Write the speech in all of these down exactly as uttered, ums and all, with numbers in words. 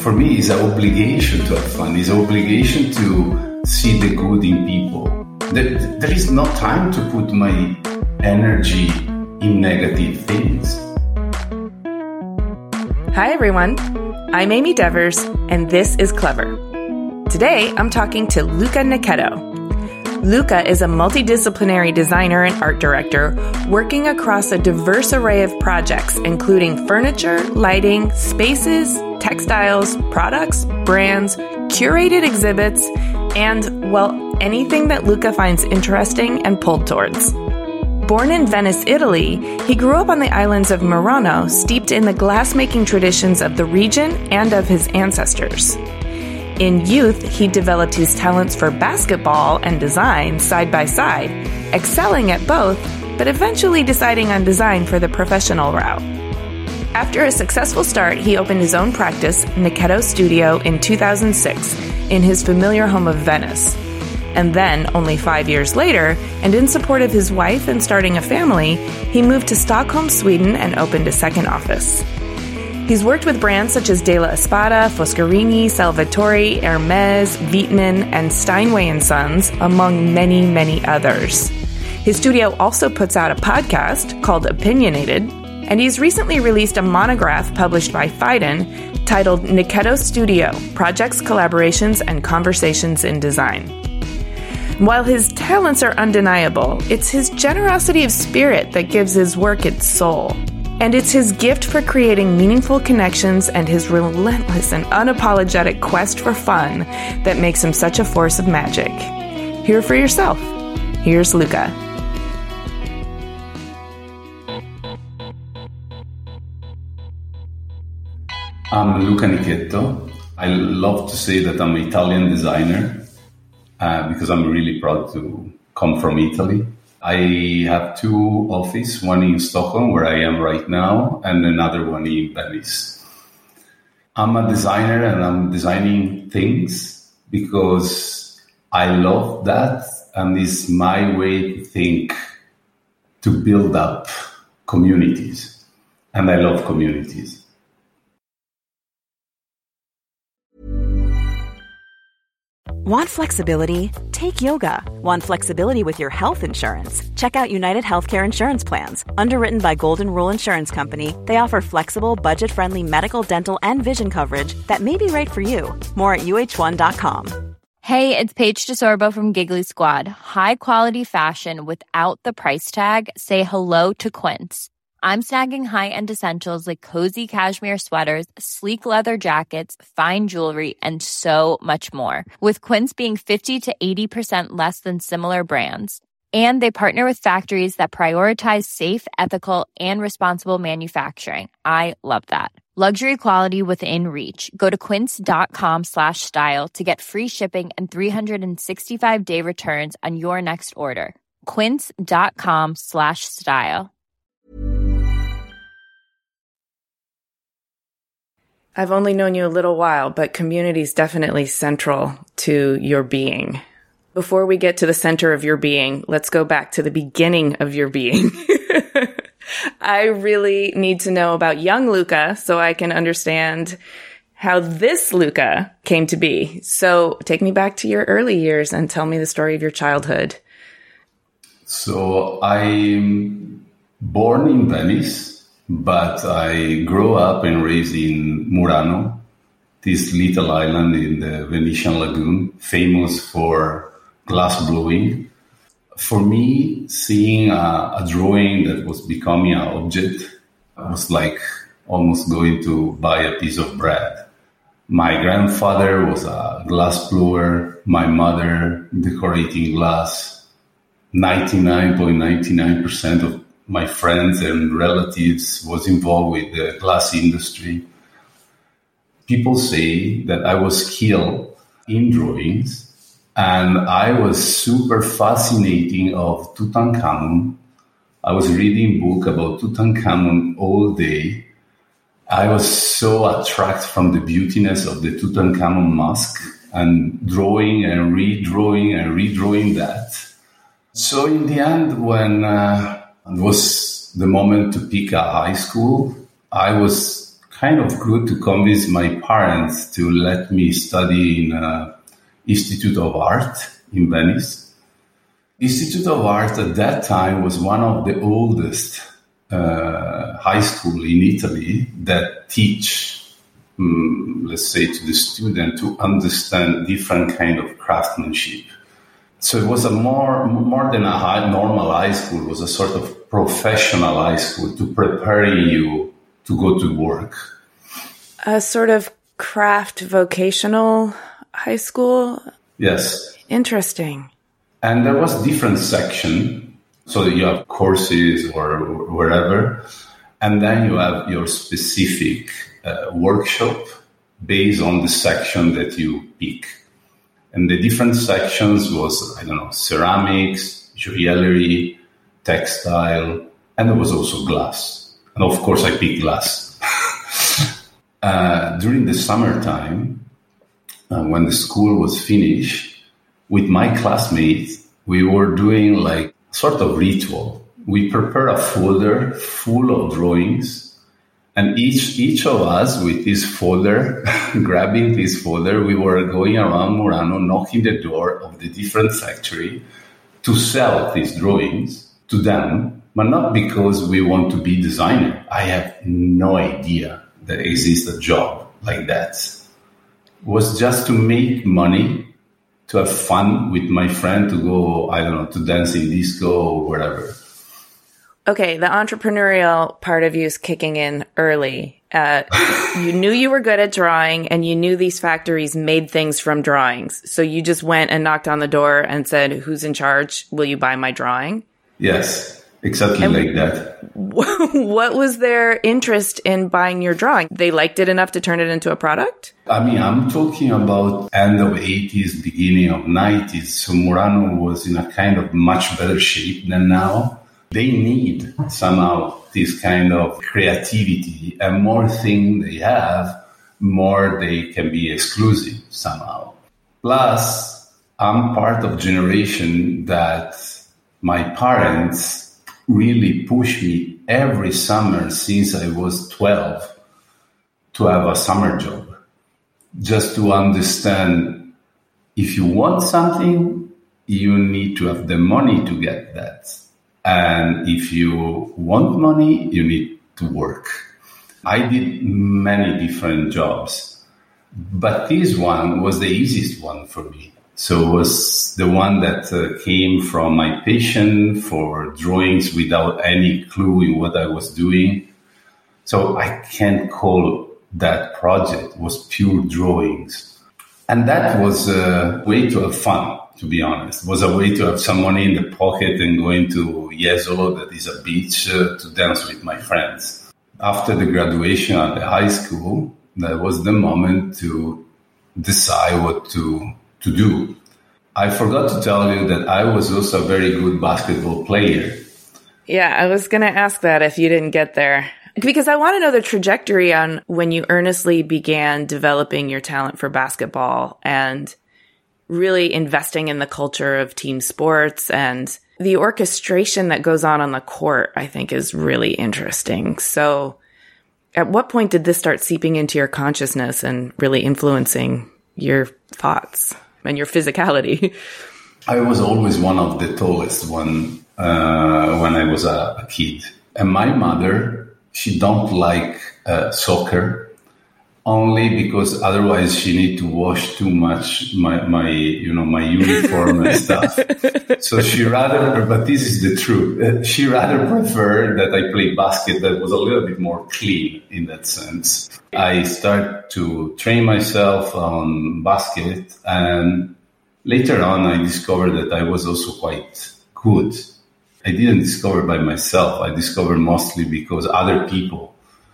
for me, it's an obligation to have fun. It's an obligation to see the good in people. There, there is no time to put my energy in negative things. Hi, everyone. I'm Amy Devers, and this is Clever. Today, I'm talking to Luca Nicchetto. Luca is a multidisciplinary designer and art director working across a diverse array of projects, including furniture, lighting, spaces, textiles, products, brands, curated exhibits, and, well, anything that Luca finds interesting and pulled towards. Born in Venice, Italy, he grew up on the islands of Murano, steeped in the glass-making traditions of the region and of his ancestors. In youth, he developed his talents for basketball and design side by side, excelling at both, but eventually deciding on design for the professional route. After a successful start, he opened his own practice, Nicchetto Studio, in two thousand six, in his familiar home of Venice. And then, only five years later, and in support of his wife and starting a family, he moved to Stockholm, Sweden, and opened a second office. He's worked with brands such as Della Espada, Foscarini, Salvatore, Hermes, Vietman, and Steinway and Sons, among many, many others. His studio also puts out a podcast called Opinionated, and he's recently released a monograph published by Phaidon titled Nicchetto Studio, Projects, Collaborations, and Conversations in Design. While his talents are undeniable, it's his generosity of spirit that gives his work its soul. And it's his gift for creating meaningful connections and his relentless and unapologetic quest for fun that makes him such a force of magic. Hear for yourself. Here's Luca. I'm Luca Nicchetto. I love to say that I'm an Italian designer uh, because I'm really proud to come from Italy. I have two offices, one in Stockholm, where I am right now, and another one in Venice. I'm a designer and I'm designing things because I love that, and it's my way to think, to build up communities. And I love communities. Want flexibility? Take yoga. Want flexibility with your health insurance? Check out United Healthcare Insurance Plans. Underwritten by Golden Rule Insurance Company, they offer flexible, budget-friendly medical, dental, and vision coverage that may be right for you. More at U H one dot com. Hey, it's Paige DeSorbo from Giggly Squad. High quality fashion without the price tag. Say hello to Quince. I'm snagging high-end essentials like cozy cashmere sweaters, sleek leather jackets, fine jewelry, and so much more. With Quince being fifty to eighty percent less than similar brands. And they partner with factories that prioritize safe, ethical, and responsible manufacturing. I love that. Luxury quality within reach. Go to quince.com slash style to get free shipping and three sixty-five day returns on your next order. Quince.com slash style. I've only known you a little while, but community is definitely central to your being. Before we get to the center of your being, let's go back to the beginning of your being. I really need to know about young Luca so I can understand how this Luca came to be. So take me back to your early years and tell me the story of your childhood. So I'm born in Venice, but I grew up and raised in Murano, this little island in the Venetian lagoon, famous for glass blowing. For me, seeing a, a drawing that was becoming an object was like almost going to buy a piece of bread. My grandfather was a glass blower, my mother decorating glass. ninety-nine point nine nine percent of my friends and relatives was involved with the glass industry. People say that I was skilled in drawings, and I was super fascinating of Tutankhamun. I was reading book about Tutankhamun all day. I was so attracted from the beautiness of the Tutankhamun mask and drawing and redrawing and redrawing that. So in the end, when uh, it was the moment to pick a high school, I was kind of good to convince my parents to let me study in uh, Institute of Art in Venice. Institute of Art at that time was one of the oldest uh, high school in Italy that teach, um, let's say, to the student to understand different kind of craftsmanship. So it was a more more than a high, normal high school. It was a sort of professional high school to prepare you to go to work. A sort of craft vocational high school? Yes. Interesting. And there was different section. So you have courses or wherever. And then you have your specific uh, workshop based on the section that you pick. And the different sections was, I don't know, ceramics, joiellery, textile, and there was also glass. And of course, I picked glass. uh, during the summertime, uh, when the school was finished, with my classmates, we were doing like sort of ritual. We prepared a folder full of drawings. And each each of us with this folder, grabbing this folder, we were going around Murano, knocking the door of the different factory to sell these drawings to them, but not because we want to be designer. I have no idea that exists a job like that. It was just to make money, to have fun with my friend, to go, I don't know, to dance in disco or wherever. Okay, the entrepreneurial part of you is kicking in early. Uh, you knew you were good at drawing, and you knew these factories made things from drawings. So you just went and knocked on the door and said, "Who's in charge? Will you buy my drawing?" Yes, exactly and like that. What was their interest in buying your drawing? They liked it enough to turn it into a product? I mean, I'm talking about end of eighties, beginning of nineties. So Murano was in a kind of much better shape than now. They need somehow this kind of creativity, and more thing they have, more they can be exclusive somehow. Plus, I'm part of generation that my parents really pushed me every summer since I was twelve to have a summer job, just to understand if you want something, you need to have the money to get that. And if you want money, you need to work. I did many different jobs, but this one was the easiest one for me. So it was the one that uh, came from my passion for drawings without any clue in what I was doing. So I can't call that project. It was pure drawings. And that was a way to have fun. To be honest, it was a way to have some money in the pocket and going to Jesolo, that is a beach, uh, to dance with my friends. After the graduation at the high school, that was the moment to decide what to, to do. I forgot to tell you that I was also a very good basketball player. Yeah, I was going to ask that if you didn't get there. Because I want to know the trajectory on when you earnestly began developing your talent for basketball and really investing in the culture of team sports, and the orchestration that goes on on the court, I think, is really interesting. So at what point did this start seeping into your consciousness and really influencing your thoughts and your physicality? I was always one of the tallest one uh, when I was a, a kid. And my mother, she don't like uh, soccer, only because otherwise she need to wash too much my, my you know, my uniform and stuff. So she rather, but this is the truth, she rather prefer that I play basket that was a little bit more clean in that sense. I start to train myself on basket, and later on I discovered that I was also quite good. I didn't discover by myself. I discovered mostly because other people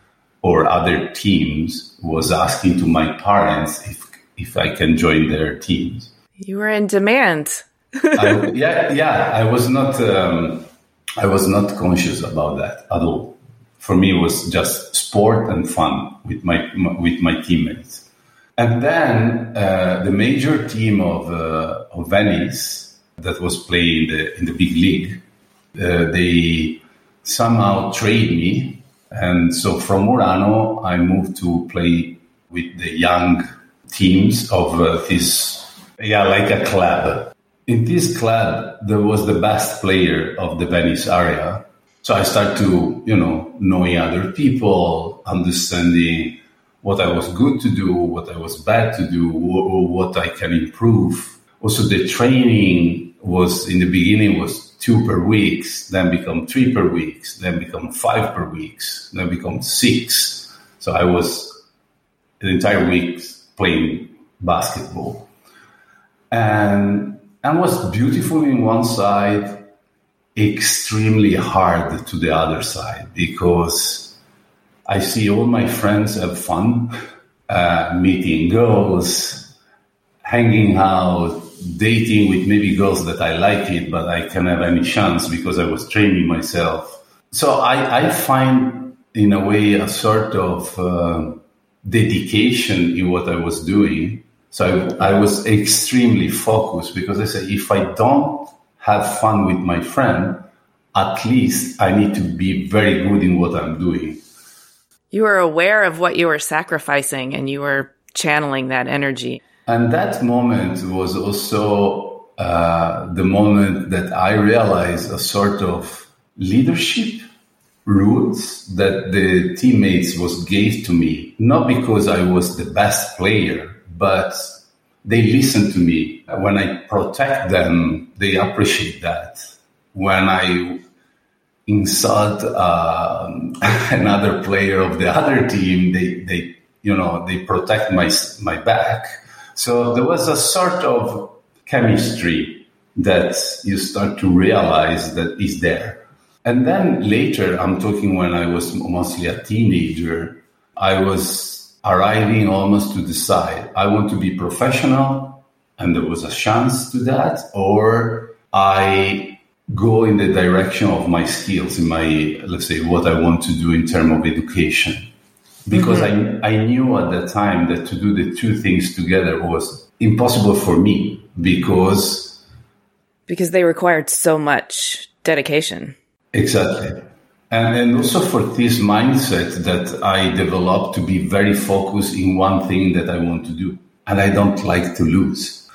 or other teams was asking to my parents if if I can join their teams. You were in demand. I, yeah, yeah. I was not. Um, I was not conscious about that at all. For me, it was just sport and fun with my with my teammates. And then uh, the major team of uh, of Venice that was playing the, in the big league, uh, they somehow trade me. And so from Murano, I moved to play with the young teams of uh, this, yeah, like a club. In this club, there was the best player of the Venice area. So I started to, you know, knowing other people, understanding what I was good to do, what I was bad to do, or what I can improve. Also, the training was, in the beginning, was two per week, then become three per week, then become five per week, then become six. So I was the entire week playing basketball. And and was beautiful in one side, extremely hard to the other side, because I see all my friends have fun, uh, meeting girls, hanging out, dating with maybe girls that I like it, but I can't have any chance because I was training myself. So I, I find, in a way, a sort of uh, dedication in what I was doing. So I, I was extremely focused, because I said, if I don't have fun with my friend, at least I need to be very good in what I'm doing. You were aware of what you were sacrificing, and you were channeling that energy. And that moment was also uh, the moment that I realized a sort of leadership rules that the teammates was gave to me, not because I was the best player, but they listen to me. When I protect them, they appreciate that. When I insult uh, another player of the other team, they, they, you know, they protect my my back. So there was a sort of chemistry that you start to realize that is there. And then later, I'm talking when I was mostly a teenager, I was arriving almost to decide, I want to be professional, and there was a chance to that, or I go in the direction of my skills, in my, let's say, what I want to do in terms of education. Because mm-hmm. I, I knew at that time that to do the two things together was impossible for me, because... Because they required so much dedication. Exactly. And, and also for this mindset that I developed to be very focused in one thing that I want to do. And I don't like to lose.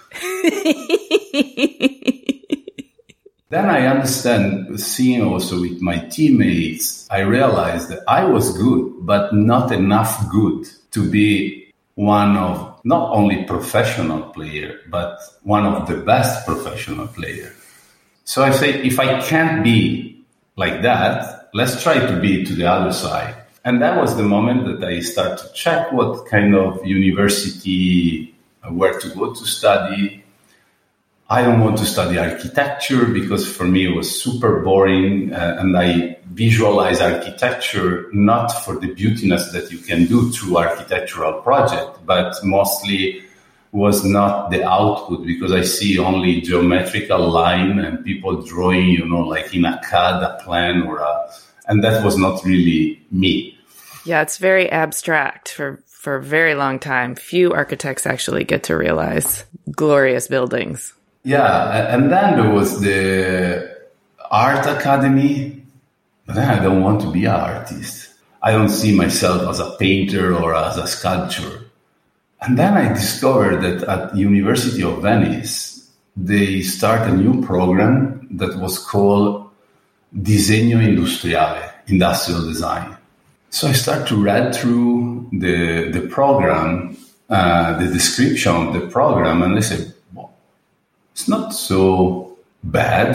Then I understand, seeing also with my teammates, I realized that I was good, but not enough good to be one of not only professional player, but one of the best professional player. So I say, if I can't be like that, let's try to be to the other side. And that was the moment that I start to check what kind of university, where to go to study. I don't want to study architecture because for me it was super boring, uh, and I visualize architecture not for the beautiness that you can do through architectural project, but mostly was not the output, because I see only geometrical line and people drawing, you know, like in a C A D, a plan, or a, and that was not really me. Yeah, it's very abstract for, for a very long time. Few architects actually get to realize glorious buildings. Yeah, and then there was the art academy, but then I don't want to be an artist. I don't see myself as a painter or as a sculptor. And then I discovered that at the University of Venice, they start a new program that was called Disegno Industriale, Industrial Design. So I start to read through the, the program, uh, the description of the program, and I said, it's not so bad.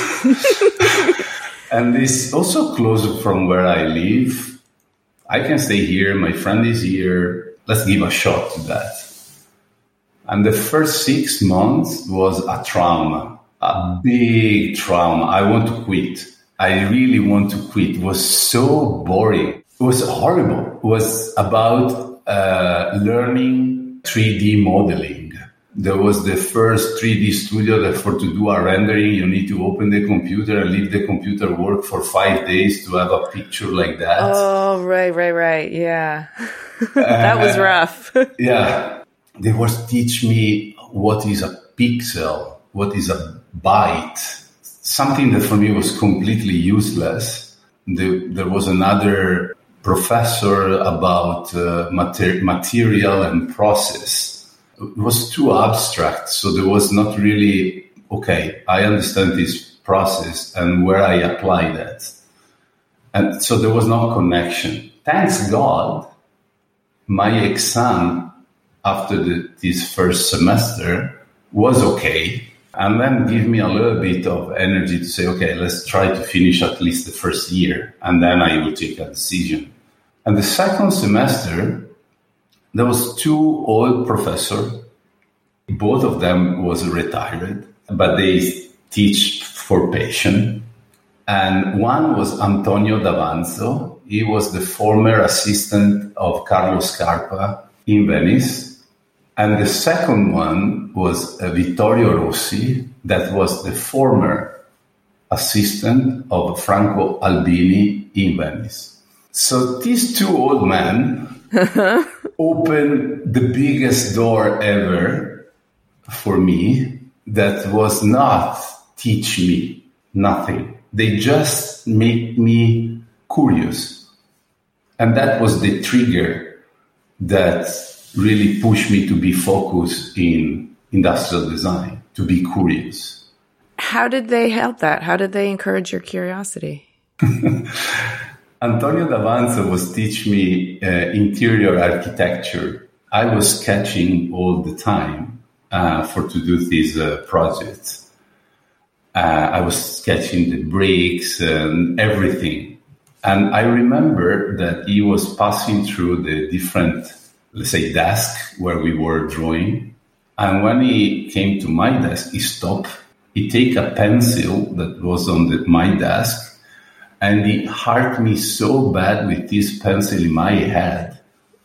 And it's also close from where I live. I can stay here. My friend is here. Let's give a shot to that. And the first six months was a trauma, a big trauma. I want to quit. I really want to quit. It was so boring. It was horrible. It was about uh, learning three D modeling. There was the first three D studio that for to do a rendering, you need to open the computer and leave the computer work for five days to have a picture like that. Oh, right, right, right. Yeah. That was rough. Yeah. They was teach me what is a pixel, what is a byte, something that for me was completely useless. There, there was another professor about uh, mater- material and process. It was too abstract, so there was not really, okay, I understand this process and where I apply that. And so there was no connection. Thanks God, my exam after the, this first semester was okay. And then give me a little bit of energy to say, okay, let's try to finish at least the first year. And then I will take a decision. And the second semester, there was two old professors. Both of them was retired, but they teach for passion. And one was Antonio D'Avanzo. He was the former assistant of Carlo Scarpa in Venice. And the second one was uh, Vittorio Rossi, that was the former assistant of Franco Albini in Venice. So these two old men opened the biggest door ever for me that was not teach me nothing. They just make me curious. And that was the trigger that really pushed me to be focused in industrial design, to be curious. How did they help that? How did they encourage your curiosity? Antonio D'Avanzo was teaching me uh, interior architecture. I was sketching all the time uh, for to do this uh, project. Uh, I was sketching the bricks and everything. And I remember that he was passing through the different, let's say, desk where we were drawing. And when he came to my desk, he stopped. He take a pencil that was on the, my desk, and he hurt me so bad with this pencil in my head.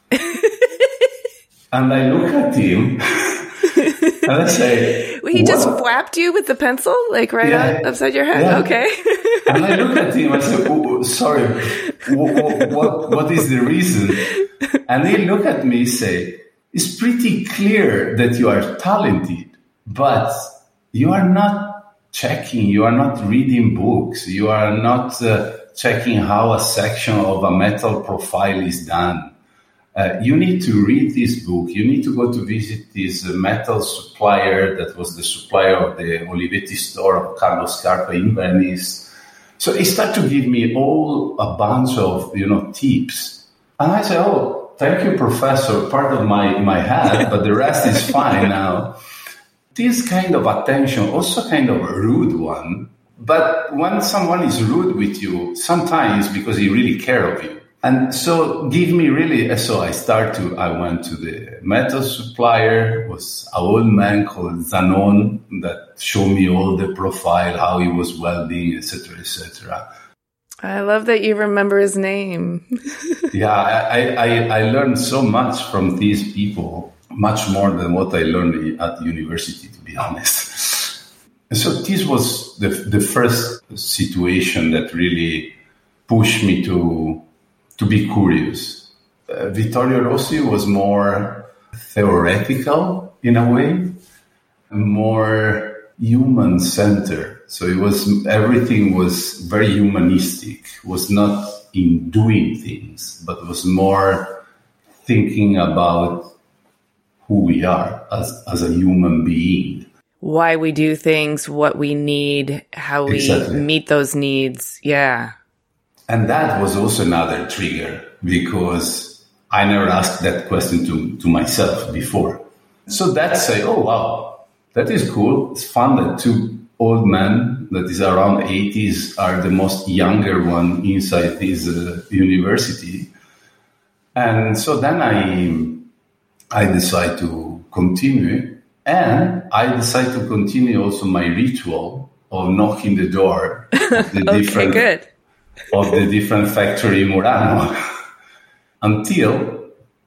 And I look at him, and I say, he what? Just whapped you with the pencil, like right yeah, up, upside your head? Yeah. Okay. And I look at him, I say, oh, sorry, what, what, what is the reason? And he look at me and say, it's pretty clear that you are talented, but you are not checking, you are not reading books, you are not uh, checking how a section of a metal profile is done. Uh, you need to read this book. You need to go to visit this uh, metal supplier that was the supplier of the Olivetti store of Carlo Scarpa in Venice. So he started to give me all a bunch of, you know, tips. And I said, oh, thank you, Professor. Part of my, my head, but the rest is fine now. This kind of attention, also kind of a rude one. But when someone is rude with you, sometimes because he really care of you. And so give me really, so I start to, I went to the metal supplier, was an old man called Zanon that showed me all the profile, how he was welding, et cetera, et cetera. I love that you remember his name. Yeah, I, I, I learned so much from these people, much more than what I learned at university, to be honest. And so this was the, the first situation that really pushed me to to be curious. Uh, Vittorio Rossi was more theoretical in a way, more human-centered. So it was, everything was very humanistic, was not in doing things, but was more thinking about who we are as, as a human being. Why we do things, what we need, how we exactly. meet those needs. Yeah. And that was also another trigger because I never asked that question to, to myself before. So that say, oh, wow, that is cool. It's fun that two old men that is around eighties are the most younger one inside this uh, university. And so then I, I decide to continue, and I decide to continue also my ritual of knocking the door of the okay, different good. of the different factory in Murano until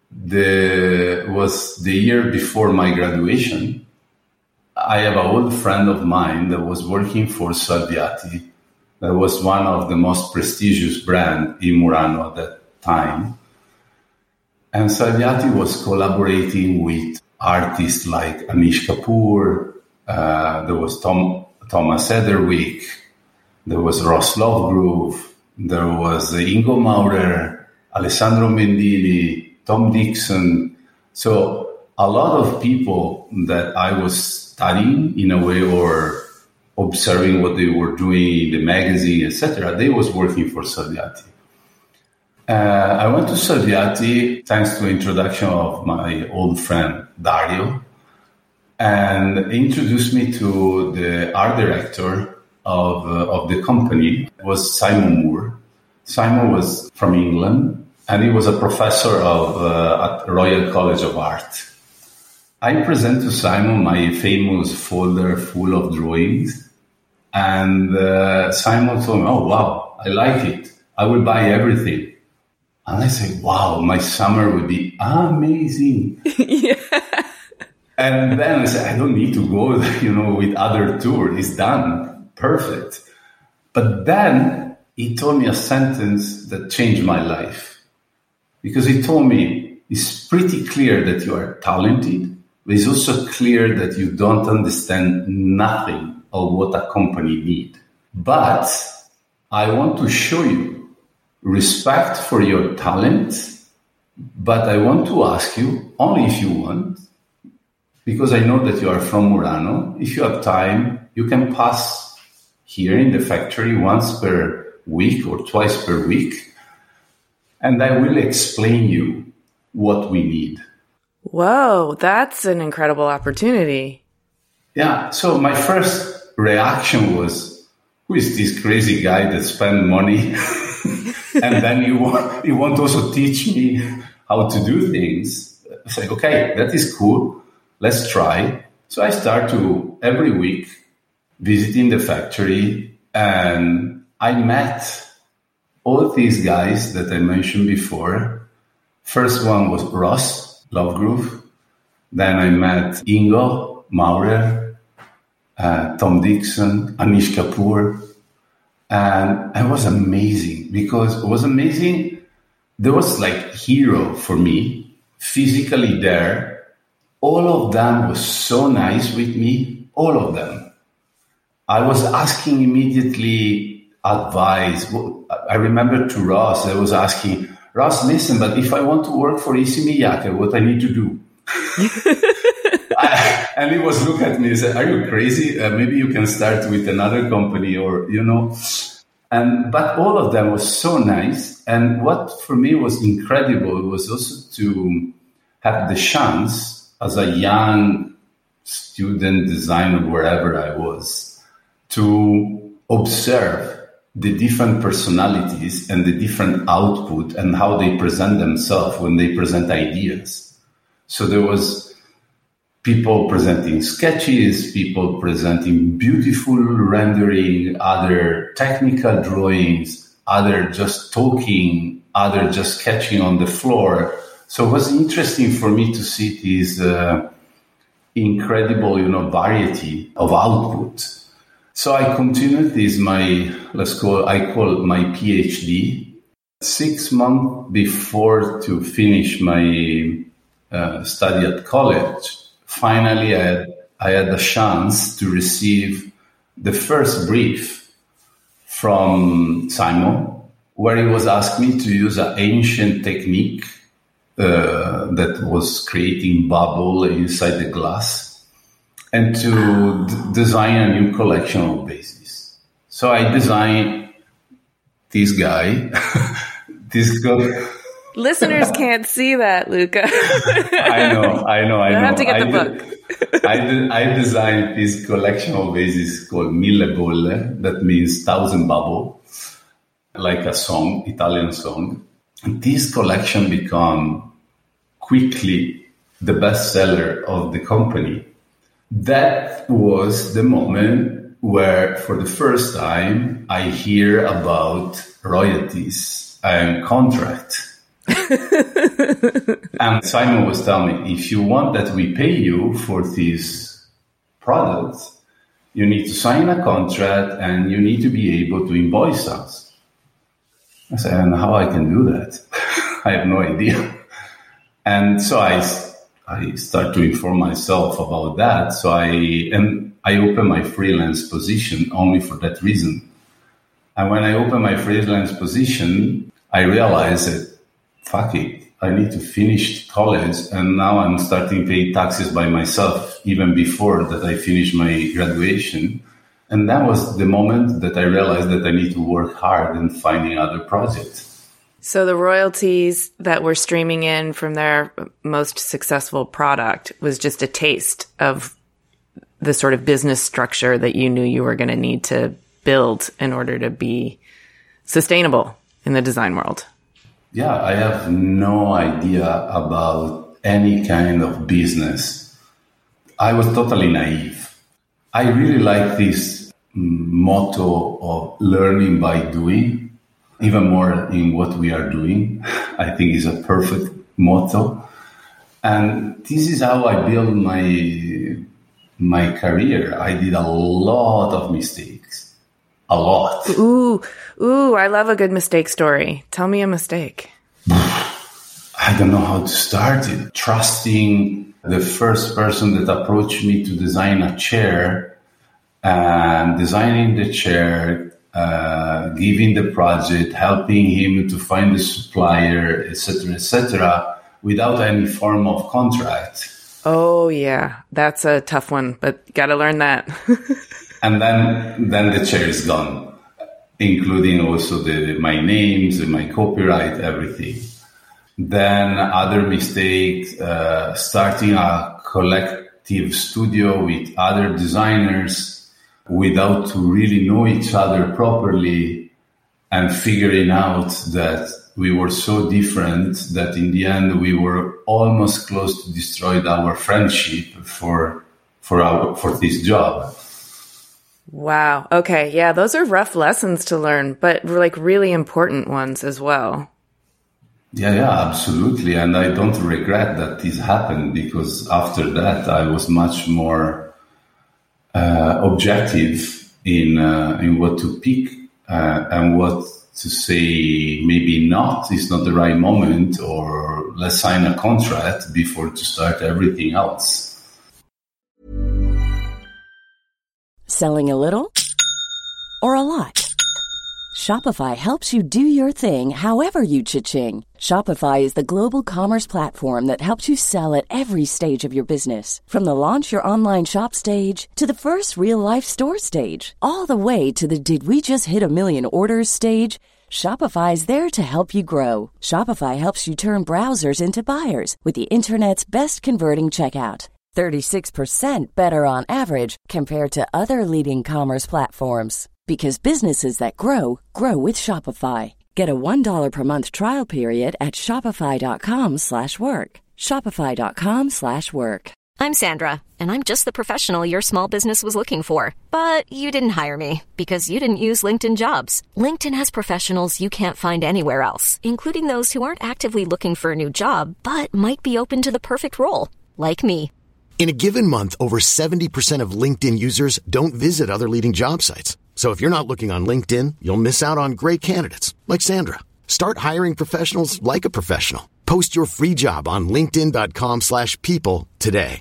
the was the year before my graduation. I have an old friend of mine that was working for Salviati. That was one of the most prestigious brand in Murano at that time. And Salviati was collaborating with artists like Anish Kapoor. Uh, there was Tom, Thomas Ederwick. There was Ross Lovegrove. There was Ingo Maurer, Alessandro Mendini, Tom Dixon. So a lot of people that I was studying in a way or observing what they were doing in the magazine, et cetera, they was working for Salviati. Uh, I went to Salviati thanks to the introduction of my old friend Dario, and introduced me to the art director of uh, of the company. It was Simon Moore. Simon was from England, and he was a professor of uh, at Royal College of Art. I present to Simon my famous folder full of drawings, and uh, Simon told me, "Oh wow, I like it. I will buy everything." And I said, "Wow, my summer would be amazing." Yeah. And then I said, "I don't need to go, you know, with other tour. It's done, perfect." But then he told me a sentence that changed my life, because he told me, "It's pretty clear that you are talented, but it's also clear that you don't understand nothing of what a company needs. But I want to show you respect for your talent, but I want to ask you, only if you want, because I know that you are from Murano, if you have time, you can pass here in the factory once per week or twice per week, and I will explain you what we need." Whoa, that's an incredible opportunity. Yeah, so my first reaction was, who is this crazy guy that spend money and then you want, you want to also teach me how to do things? I said, okay, that is cool. Let's try. So I start to, every week, visiting the factory, and I met all these guys that I mentioned before. First one was Ross Lovegrove. Then I met Ingo Maurer, uh, Tom Dixon, Anish Kapoor. And it was amazing, because it was amazing. There was like hero for me, physically there. All of them was so nice with me, all of them. I was asking immediately advice. I remember to Ross, I was asking, "Ross, listen, but if I want to work for Issey Miyake, what I need to do?" I, and he was looking at me and said, "Are you crazy? Uh, maybe you can start with another company," or, you know. And but all of them was so nice. And what for me was incredible was also to have the chance as a young student designer, wherever I was, to observe the different personalities and the different output and how they present themselves when they present ideas. So there was people presenting sketches, people presenting beautiful rendering, other technical drawings, other just talking, other just sketching on the floor. So it was interesting for me to see this uh, incredible, you know, variety of output. So I continued this, my, let's call, I call it my PhD. Six months before to finish my uh, study at college, finally I had, I had the chance to receive the first brief from Simon, where he was asking me to use an ancient technique uh, that was creating bubble inside the glass, and to d- design a new collection of bases. So I designed this guy, this guy. Listeners can't see that, Luca. I know, I know, I know. You have to get the I book. Did, I, did, I designed this collection of vases called Mille Bolle, that means thousand bubble, like a song, Italian song. And this collection became quickly the bestseller of the company. That was the moment where, for the first time, I hear about royalties and contract. And Simon was telling me, if you want that we pay you for this product, you need to sign a contract and you need to be able to invoice us. I said, and how I can do that? I have no idea. And so I, I start to inform myself about that. So I, and I opened my freelance position only for that reason. And when I opened my freelance position, I realized that fuck it, I need to finish college, and now I'm starting to pay taxes by myself, even before that I finished my graduation. And that was the moment that I realized that I need to work hard in finding other projects. So the royalties that were streaming in from their most successful product was just a taste of the sort of business structure that you knew you were going to need to build in order to be sustainable in the design world. Yeah, I have no idea about any kind of business. I was totally naive. I really like this motto of learning by doing, even more in what we are doing. I think is a perfect motto. And this is how I built my, my career. I did a lot of mistakes. A lot. Ooh, ooh, I love a good mistake story. Tell me a mistake. I don't know how to start it. Trusting the first person that approached me to design a chair, and designing the chair, uh, giving the project, helping him to find the supplier, et cetera, et cetera, without any form of contract. Oh, yeah. That's a tough one, but got to learn that. And then, then the chair is gone, including also the my names and my copyright, everything. Then other mistakes, uh, starting a collective studio with other designers without to really know each other properly, and figuring out that we were so different that in the end we were almost close to destroy our friendship for for our for this job. Wow. Okay. Yeah, those are rough lessons to learn, but like really important ones as well. Yeah, yeah, absolutely. And I don't regret that this happened, because after that I was much more uh, objective in uh, in what to pick uh, and what to say maybe not, it's not the right moment, or let's sign a contract before to start everything else. Selling a little or a lot? Shopify helps you do your thing however you cha-ching. Shopify is the global commerce platform that helps you sell at every stage of your business. From the launch your online shop stage to the first real-life store stage, all the way to the did we just hit a million orders stage. Shopify is there to help you grow. Shopify helps you turn browsers into buyers with the internet's best converting checkout. thirty-six percent better on average compared to other leading commerce platforms. Because businesses that grow, grow with Shopify. Get a one dollar per month trial period at shopify.com slash work. Shopify.com slash work. I'm Sandra, and I'm just the professional your small business was looking for. But you didn't hire me because you didn't use LinkedIn Jobs. LinkedIn has professionals you can't find anywhere else, including those who aren't actively looking for a new job, but might be open to the perfect role, like me. In a given month, over seventy percent of LinkedIn users don't visit other leading job sites. So if you're not looking on LinkedIn, you'll miss out on great candidates like Sandra. Start hiring professionals like a professional. Post your free job on linkedin.com slash people today.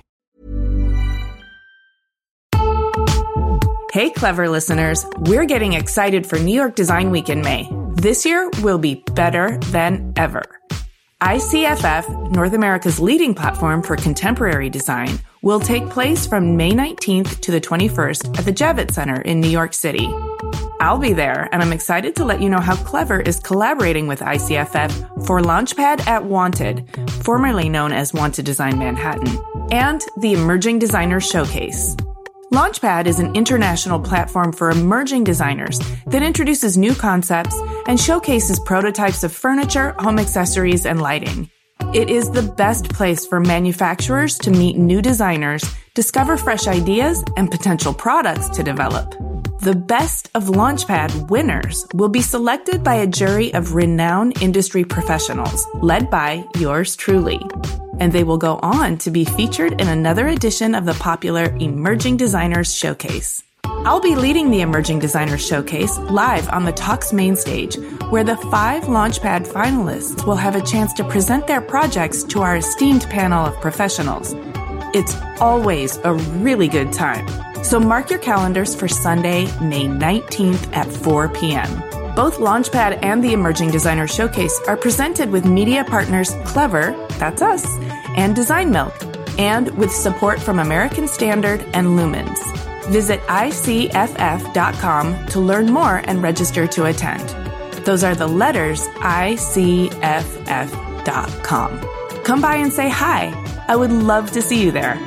Hey, Clever listeners, we're getting excited for New York Design Week in May. This year will be better than ever. I C F F, North America's leading platform for contemporary design, will take place from May nineteenth to the twenty-first at the Javits Center in New York City. I'll be there, and I'm excited to let you know how Clever is collaborating with I C F F for Launchpad at Wanted, formerly known as Wanted Design Manhattan, and the Emerging Designers Showcase. Launchpad is an international platform for emerging designers that introduces new concepts and showcases prototypes of furniture, home accessories, and lighting. It is the best place for manufacturers to meet new designers, discover fresh ideas, and potential products to develop. The best of Launchpad winners will be selected by a jury of renowned industry professionals, led by yours truly. And they will go on to be featured in another edition of the popular Emerging Designers Showcase. I'll be leading the Emerging Designers Showcase live on the Talks main stage, where the five Launchpad finalists will have a chance to present their projects to our esteemed panel of professionals. It's always a really good time. So mark your calendars for Sunday, May nineteenth at four p.m. Both Launchpad and the Emerging Designer Showcase are presented with media partners Clever, that's us, and Design Milk, and with support from American Standard and Lumens. Visit I C F F dot com to learn more and register to attend. Those are the letters I C F F dot com. Come by and say hi. I would love to see you there.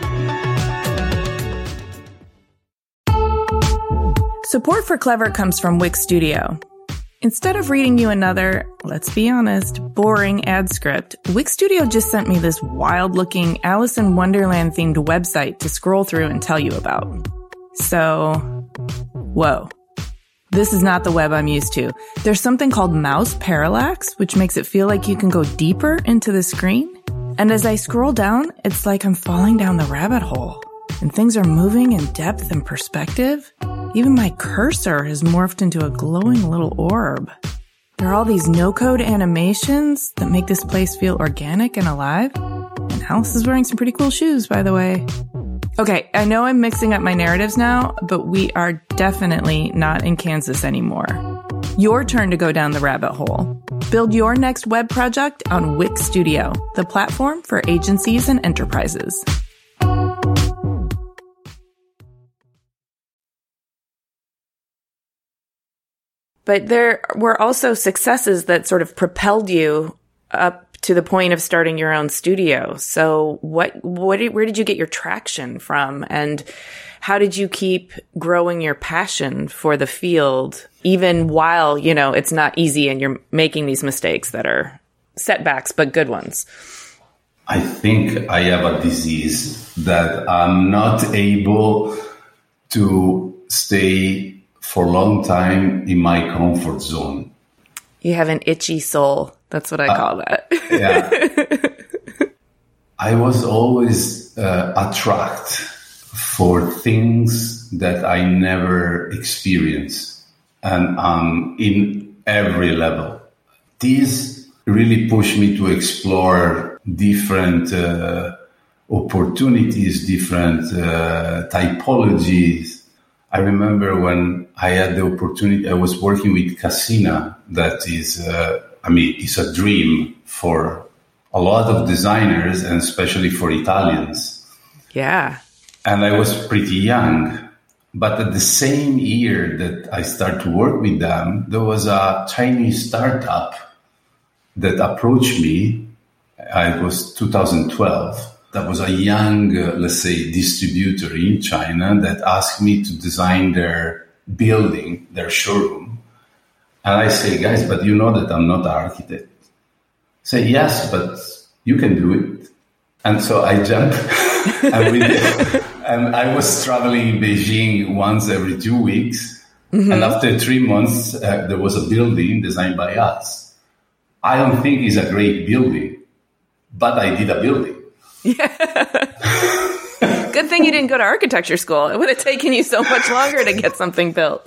Support for Clever comes from Wix Studio. Instead of reading you another, let's be honest, boring ad script, Wix Studio just sent me this wild-looking Alice in Wonderland-themed website to scroll through and tell you about. So, whoa. This is not the web I'm used to. There's something called mouse parallax, which makes it feel like you can go deeper into the screen. And as I scroll down, it's like I'm falling down the rabbit hole. And things are moving in depth and perspective. Even my cursor has morphed into a glowing little orb. There are all these no-code animations that make this place feel organic and alive. And Alice is wearing some pretty cool shoes, by the way. Okay, I know I'm mixing up my narratives now, but we are definitely not in Kansas anymore. Your turn to go down the rabbit hole. Build your next web project on Wix Studio, the platform for agencies and enterprises. But there were also successes that sort of propelled you up to the point of starting your own studio. So what, what, where did you get your traction from? And how did you keep growing your passion for the field, even while, you know, it's not easy and you're making these mistakes that are setbacks, but good ones? I think I have a disease that I'm not able to stay for a long time in my comfort zone. You have an itchy soul. That's what I call uh, that. Yeah. I was always uh, attracted for things that I never experienced, and um, in every level. This really pushed me to explore different uh, opportunities, different uh, typologies. I remember when I had the opportunity, I was working with Cassina, that is, uh, I mean, it's a dream for a lot of designers and especially for Italians. Yeah. And I was pretty young. But at the same year that I started to work with them, there was a Chinese startup that approached me. It was two thousand twelve. That was a young, uh, let's say, distributor in China that asked me to design their building, their showroom. And I say, guys, but you know that I'm not an architect. Say, yes, but you can do it. And so I jumped and we did. And I was traveling in Beijing once every two weeks. Mm-hmm. And after three months, uh, there was a building designed by us. I don't think it's a great building, but I did a building. Yeah. Good thing you didn't go to architecture school. It would have taken you so much longer to get something built.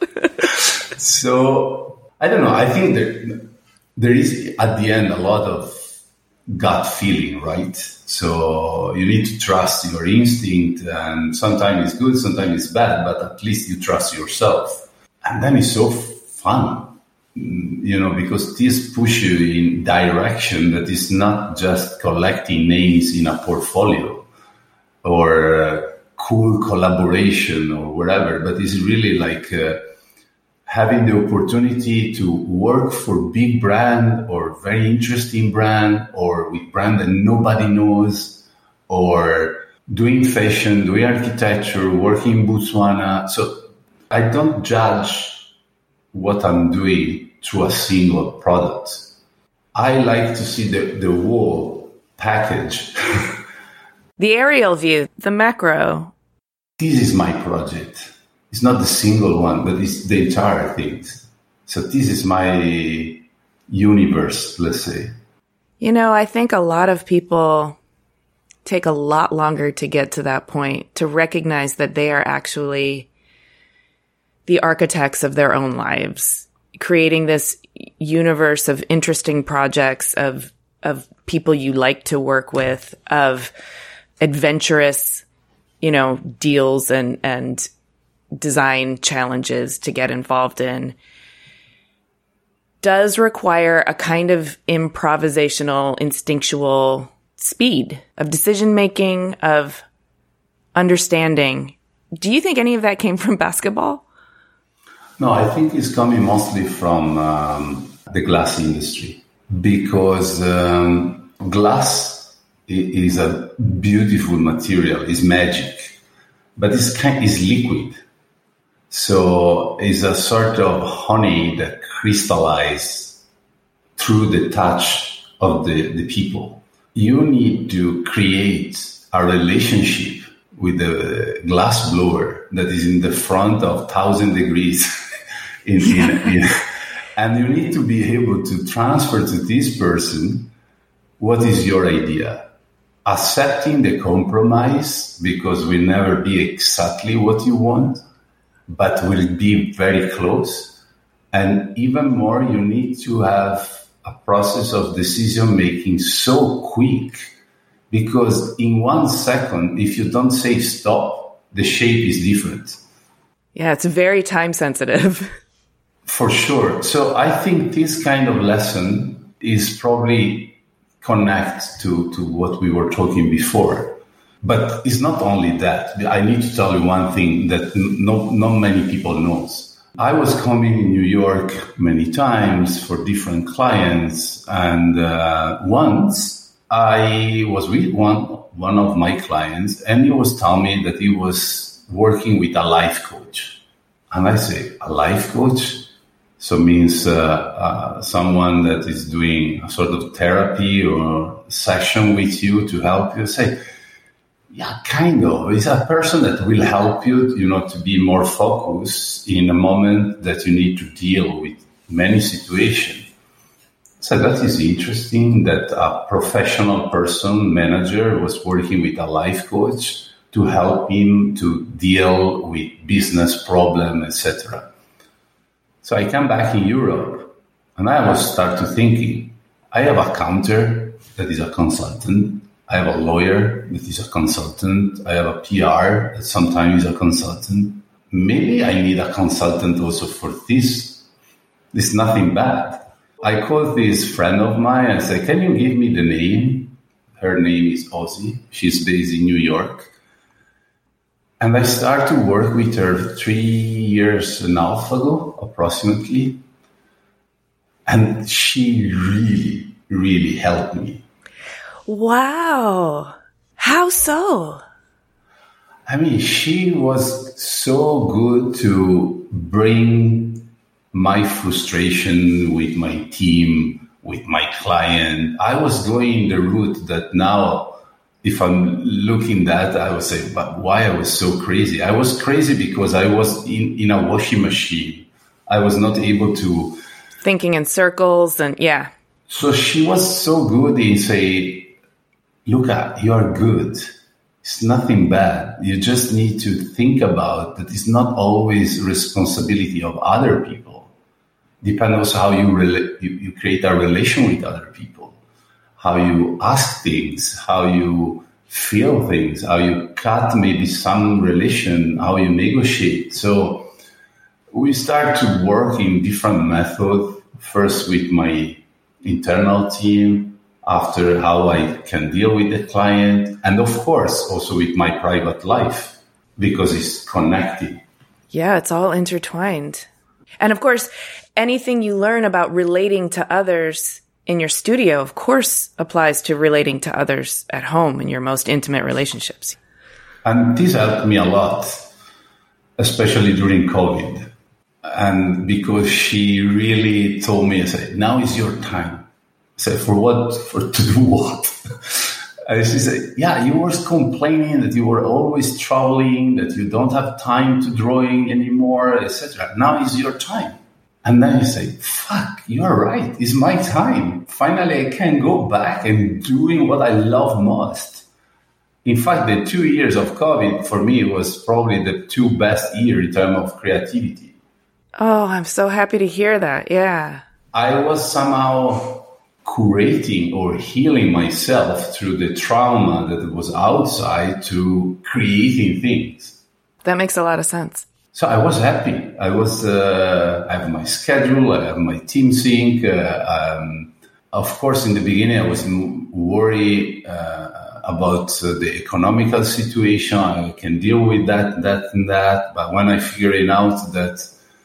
So, I don't know. I think there, there is, at the end, a lot of gut feeling, right? So you need to trust your instinct, and sometimes it's good, sometimes it's bad, but at least you trust yourself. And then it's so fun, you know, because this push you in direction that is not just collecting names in a portfolio or uh, cool collaboration or whatever, but it's really like uh, having the opportunity to work for big brand or very interesting brand or with brand that nobody knows, or doing fashion, doing architecture, working in Botswana. So I don't judge what I'm doing through a single product. I like to see the, the whole package. The aerial view, the macro. This is my project. It's not the single one, but it's the entire thing. So this is my universe, let's say. You know, I think a lot of people take a lot longer to get to that point, to recognize that they are actually the architects of their own lives, creating this universe of interesting projects, of of people you like to work with, of adventurous, you know, deals and and design challenges to get involved in. does require a kind of improvisational, instinctual speed of decision-making, of understanding. Do you think any of that came from basketball? No, I think it's coming mostly from um, the glass industry, because um, glass is a beautiful material, it's magic, but it's kind is liquid. So it's a sort of honey that crystallizes through the touch of the, the people. You need to create a relationship with the glass blower that is in the front of thousand degrees. in, in, in, and you need to be able to transfer to this person what is your idea. Accepting the compromise, because will never be exactly what you want, but will be very close. And even more, you need to have a process of decision making so quick, because in one second, if you don't say stop, the shape is different. Yeah, it's very time sensitive. For sure. So I think this kind of lesson is probably connect to, to what we were talking before. But it's not only that. I need to tell you one thing that not, not many people knows. I was coming in New York many times for different clients. And uh, once I was with one, one of my clients, and he was telling me that he was working with a life coach. And I say, a life coach? So means uh, uh, someone that is doing a sort of therapy or session with you to help you. Say, yeah, kind of. It's a person that will help you, you know, to be more focused in a moment that you need to deal with many situations. So that is interesting that a professional person, manager, was working with a life coach to help him to deal with business problems, et cetera. So I come back in Europe, and I was start to thinking, I have a counter that is a consultant. I have a lawyer that is a consultant. I have a P R that sometimes is a consultant. Maybe I need a consultant also for this. There's nothing bad. I called this friend of mine and said, can you give me the name? Her name is Ozzy. She's based in New York. And I started to work with her three years and a half ago, approximately. And she really, really helped me. Wow. How so? I mean, she was so good to bring my frustration with my team, with my client. I was going the route that now, if I'm looking at that, I would say, but why I was so crazy? I was crazy because I was in, in a washing machine. I was not able to... Thinking in circles and yeah. So she was so good in say, Luca, you are good. It's nothing bad. You just need to think about that it's not always responsibility of other people. Depends also how you, rela- you, you create a relation with other people. How you ask things, how you feel things, how you cut maybe some relation, how you negotiate. So we start to work in different methods, first with my internal team, after how I can deal with the client, and of course also with my private life, because it's connected. Yeah, it's all intertwined. And of course, anything you learn about relating to others in your studio, of course, applies to relating to others at home in your most intimate relationships. And this helped me a lot, especially during COVID. And because she really told me, I said, now is your time. I said, for what? For to do what? And she said, yeah, you were complaining that you were always traveling, that you don't have time to drawing anymore, et cetera. Now is your time. And then you say, fuck, you're right. It's my time. Finally, I can go back and doing what I love most. In fact, the two years of COVID for me was probably the two best years in terms of creativity. Oh, I'm so happy to hear that. Yeah. I was somehow curating or healing myself through the trauma that was outside to creating things. That makes a lot of sense. So I was happy. I was, uh, I have my schedule, I have my team sync. Uh, um, of course, in the beginning, I was worried uh, about uh, the economical situation. I can deal with that, that, and that. But when I figured out that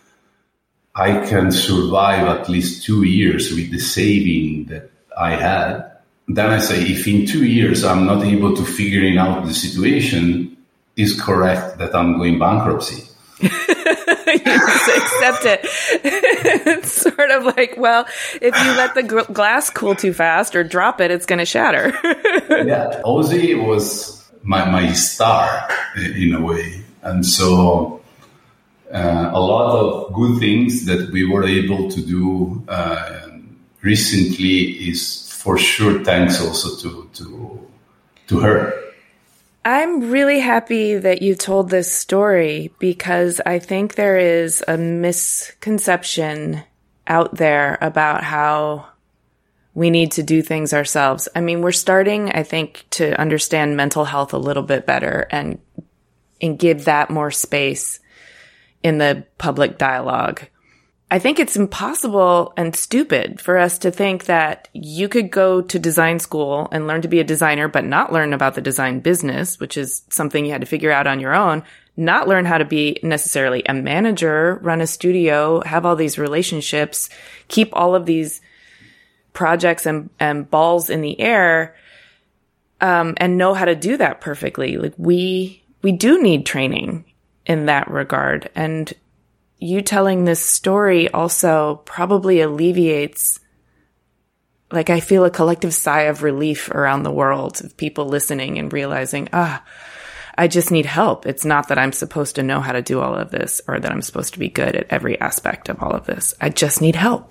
I can survive at least two years with the saving that I had, then I say, if in two years I'm not able to figure out the situation, is correct that I'm going bankruptcy. You just accept it. It's sort of like, well, if you let the gr- glass cool too fast or drop it, it's going to shatter. Yeah, Ozzy was my, my star in a way. And so uh, a lot of good things that we were able to do uh, recently is for sure thanks also to to to her. I'm really happy that you told this story because I think there is a misconception out there about how we need to do things ourselves. I mean, we're starting, I think, to understand mental health a little bit better and and give that more space in the public dialogue. I think it's impossible and stupid for us to think that you could go to design school and learn to be a designer, but not learn about the design business, which is something you had to figure out on your own, not learn how to be necessarily a manager, run a studio, have all these relationships, keep all of these projects and, and balls in the air, um, and know how to do that perfectly. Like we, we do need training in that regard. And you telling this story also probably alleviates, like, I feel a collective sigh of relief around the world of people listening and realizing, ah, I just need help. It's not that I'm supposed to know how to do all of this or that I'm supposed to be good at every aspect of all of this. I just need help.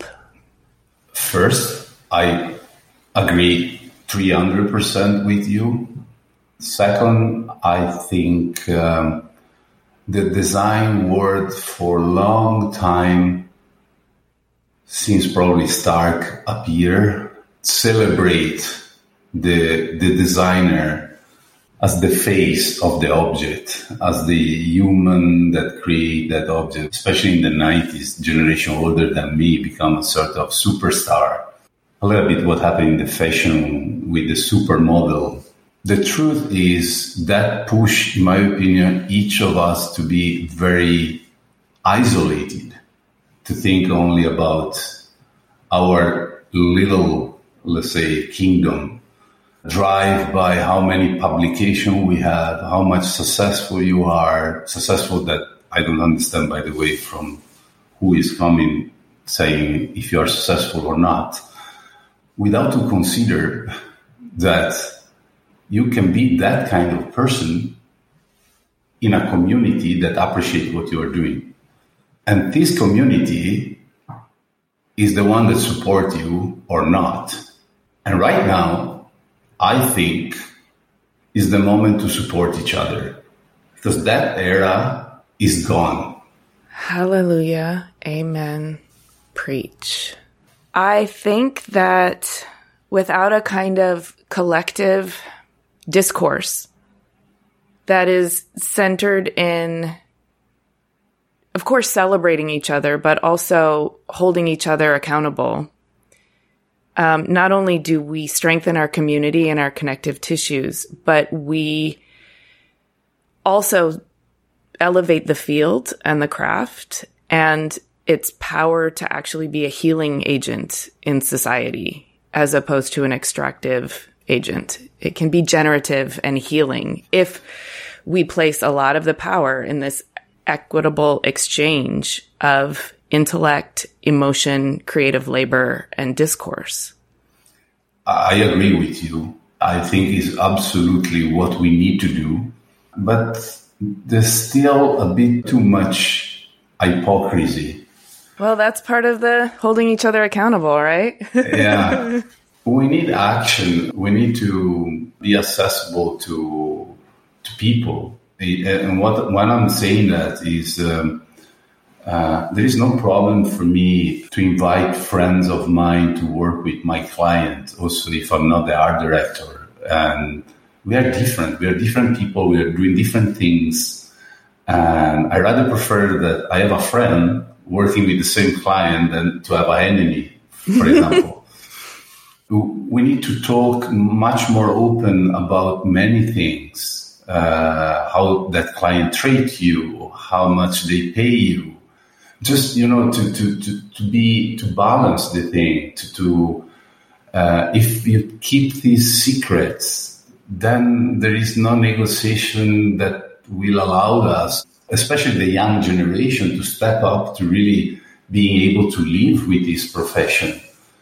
First, I agree three hundred percent with you. Second, I think um, the design world for a long time, since probably Stark appeared, celebrate the the designer as the face of the object, as the human that create that object. Especially in the nineties, generation older than me become a sort of superstar. A little bit what happened in the fashion with the supermodel. The truth is that push, in my opinion, each of us to be very isolated, to think only about our little, let's say, kingdom, drive by how many publications we have, how much successful you are, successful that I don't understand, by the way, from who is coming saying if you are successful or not, without to consider that you can be that kind of person in a community that appreciates what you are doing. And this community is the one that supports you or not. And right now, I think is the moment to support each other because that era is gone. Hallelujah. Amen. Preach. I think that without a kind of collective discourse that is centered in, of course, celebrating each other, but also holding each other accountable. Um, not only do we strengthen our community and our connective tissues, but we also elevate the field and the craft and its power to actually be a healing agent in society as opposed to an extractive agent. It can be generative and healing if we place a lot of the power in this equitable exchange of intellect, emotion, creative labor, and discourse. I agree with you. I think it's absolutely what we need to do. But there's still a bit too much hypocrisy. Well, that's part of the holding each other accountable, right? Yeah. We need action. We need to be accessible to to people. And what when I'm saying that is um, uh, there is no problem for me to invite friends of mine to work with my client, also if I'm not the art director. And we are different. We are different people. We are doing different things. And I rather prefer that I have a friend working with the same client than to have an enemy, for example. We need to talk much more open about many things, uh, how that client treats you, how much they pay you. Just, you know, to, to, to, to be, to balance the thing, to, to uh, if you keep these secrets, then there is no negotiation that will allow us, especially the young generation, to step up to really being able to live with this profession.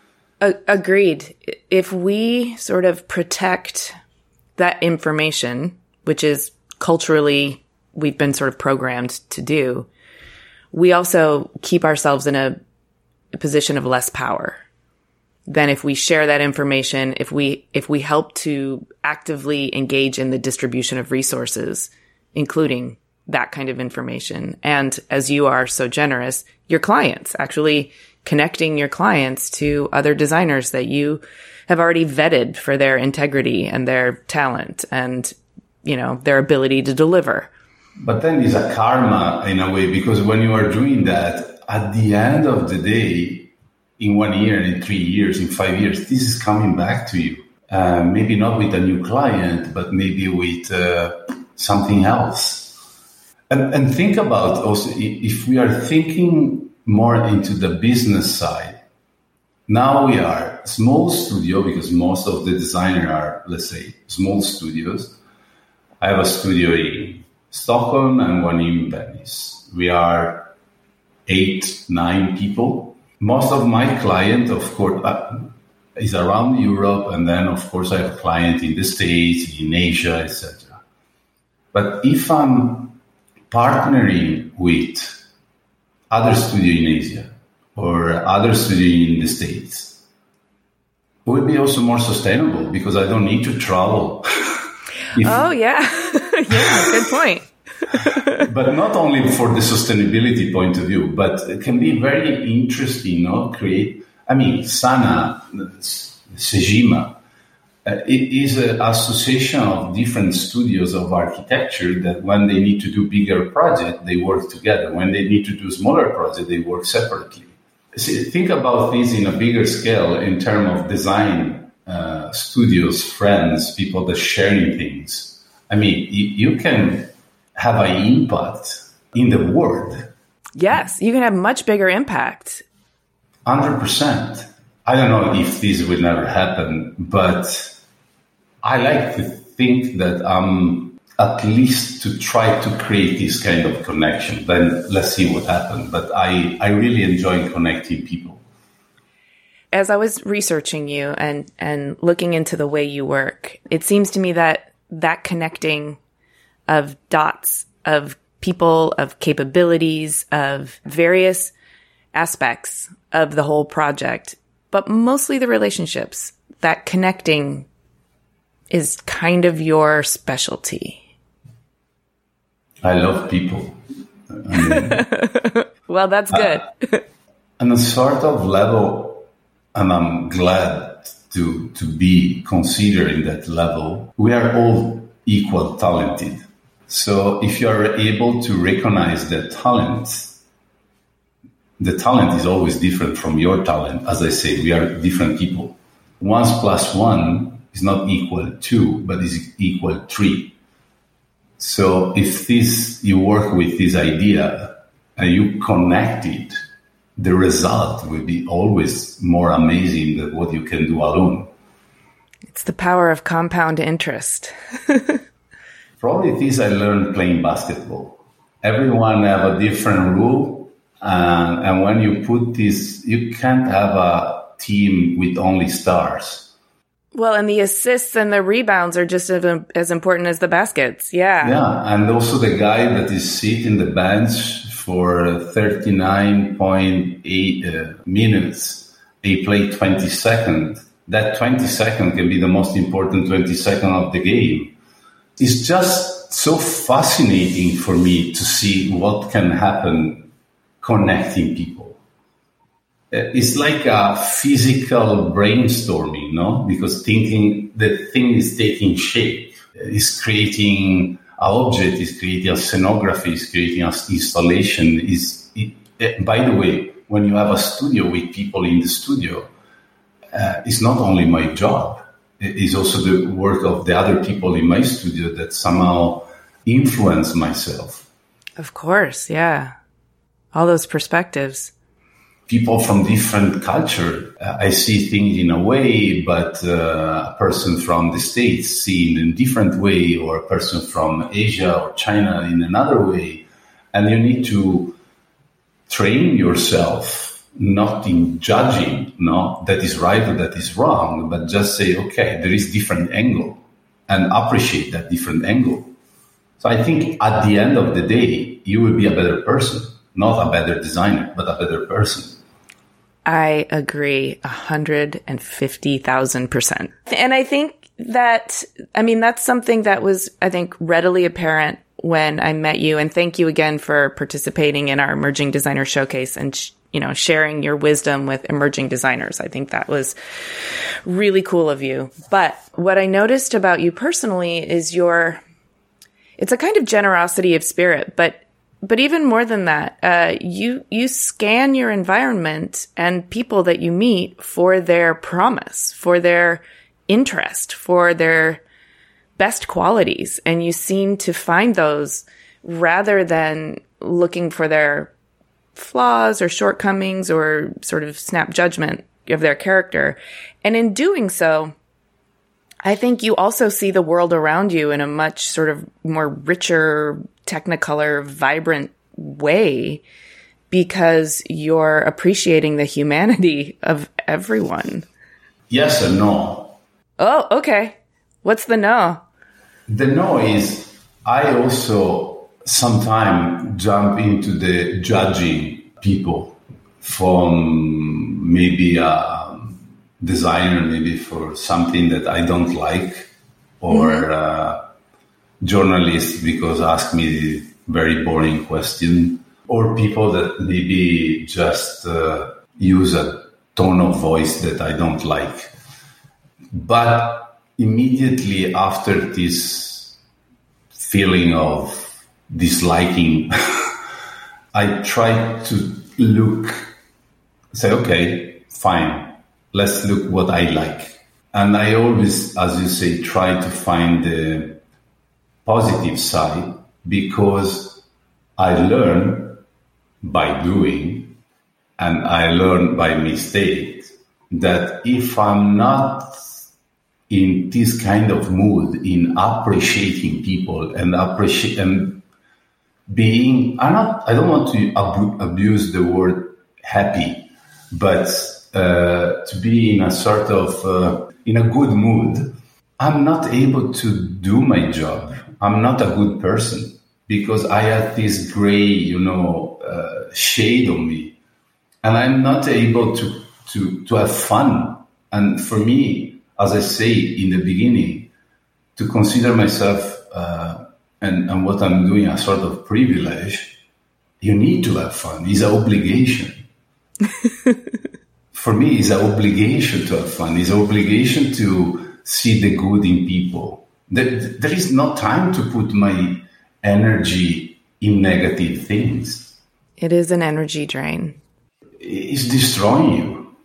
Agreed. If we sort of protect that information, which is culturally we've been sort of programmed to do, we also keep ourselves in a position of less power than if we share that information, if we if we help to actively engage in the distribution of resources, including that kind of information. And as you are so generous, your clients, actually connecting your clients to other designers that you have already vetted for their integrity and their talent and, you know, their ability to deliver. But then there's a karma in a way, because when you are doing that, at the end of the day, in one year, in three years, in five years, this is coming back to you. Uh, maybe not with a new client, but maybe with uh, something else. And, and think about also, if we are thinking more into the business side, now we are a small studio, because most of the designers are, let's say, small studios. I have a studio in Stockholm and one in Venice. We are eight, nine people. Most of my client, of course, uh, is around Europe, and then, of course, I have a client in the States, in Asia, et cetera. But if I'm partnering with other studio in Asia or other studio in the States, it would be also more sustainable, because I don't need to travel. Oh, yeah. Yeah, good point. But not only for the sustainability point of view, but it can be very interesting, you know, create, I mean, Sana, Sejima, uh, it is an association of different studios of architecture that when they need to do bigger projects, they work together. When they need to do smaller projects, they work separately. See, think about this in a bigger scale in terms of design uh, studios, friends, people that sharing things. I mean, you, you can have an impact in the world. Yes, you can have much bigger impact. one hundred percent. I don't know if this will never happen, but I like to think that I'm at least to try to create this kind of connection. Then let's see what happens. But I, I really enjoy connecting people. As I was researching you and, and looking into the way you work, it seems to me that that connecting of dots, of people, of capabilities, of various aspects of the whole project, but mostly the relationships, that connecting is kind of your specialty. I love people. I mean, well, that's good. uh, on a sort of level, and I'm glad to, to be considered in that level, we are all equal talented. So if you are able to recognize the talent, the talent is always different from your talent. As I say, we are different people. One plus one is not equal two, but is equal three. So if this, you work with this idea and you connect it, the result will be always more amazing than what you can do alone. It's the power of compound interest. Probably this I learned playing basketball. Everyone have a different rule. And, and when you put this, you can't have a team with only stars. Well, and the assists and the rebounds are just as, as important as the baskets. Yeah. Yeah. And also the guy that is sitting the bench for thirty-nine point eight uh, minutes, they play twenty seconds. That twenty seconds can be the most important twenty seconds of the game. It's just so fascinating for me to see what can happen connecting people. It's like a physical brainstorming, no? Because thinking the thing is taking shape, is creating object, is creating a scenography, is creating an installation. Is it, by the way, when you have a studio with people in the studio, uh, it's not only my job. It's also the work of the other people in my studio that somehow influence myself. Of course, yeah. All those perspectives. People from different culture. Uh, I see things in a way, but uh, a person from the States see it in a different way, or a person from Asia or China in another way. And you need to train yourself, not in judging, no, that is right or that is wrong, but just say, okay, there is different angle, and appreciate that different angle. So I think at the end of the day, you will be a better person, not a better designer, but a better person. I agree one hundred fifty thousand percent. And I think that, I mean, that's something that was, I think, readily apparent when I met you. And thank you again for participating in our Emerging Designer Showcase and, sh- you know, sharing your wisdom with emerging designers. I think that was really cool of you. But what I noticed about you personally is your, it's a kind of generosity of spirit, but But even more than that, uh, you you scan your environment and people that you meet for their promise, for their interest, for their best qualities. And you seem to find those rather than looking for their flaws or shortcomings or sort of snap judgment of their character. And in doing so, I think you also see the world around you in a much sort of more richer, technicolor, vibrant way because you're appreciating the humanity of everyone. Yes and no. Oh, okay. What's the no? The no is I also sometimes jump into the judging people from maybe a designer, maybe for something that I don't like, or mm-hmm. uh, journalists because ask me very boring question, or people that maybe just uh, use a tone of voice that I don't like. But immediately after this feeling of disliking, I try to look, say, okay, fine, let's look what I like. And I always, as you say, try to find the positive side, because I learn by doing and I learn by mistakes that if I'm not in this kind of mood in appreciating people and appreciate and being, I'm not, I don't want to ab- abuse the word happy, but uh, to be in a sort of, uh, in a good mood, I'm not able to do my job. I'm not a good person because I have this gray, you know, uh, shade on me, and I'm not able to, to, to have fun. And for me, as I say in the beginning, to consider myself uh, and, and what I'm doing a sort of privilege, you need to have fun. It's an obligation. For me, it's an obligation to have fun. It's an obligation to see the good in people. There, there is no time to put my energy in negative things. It is an energy drain. It's destroying you.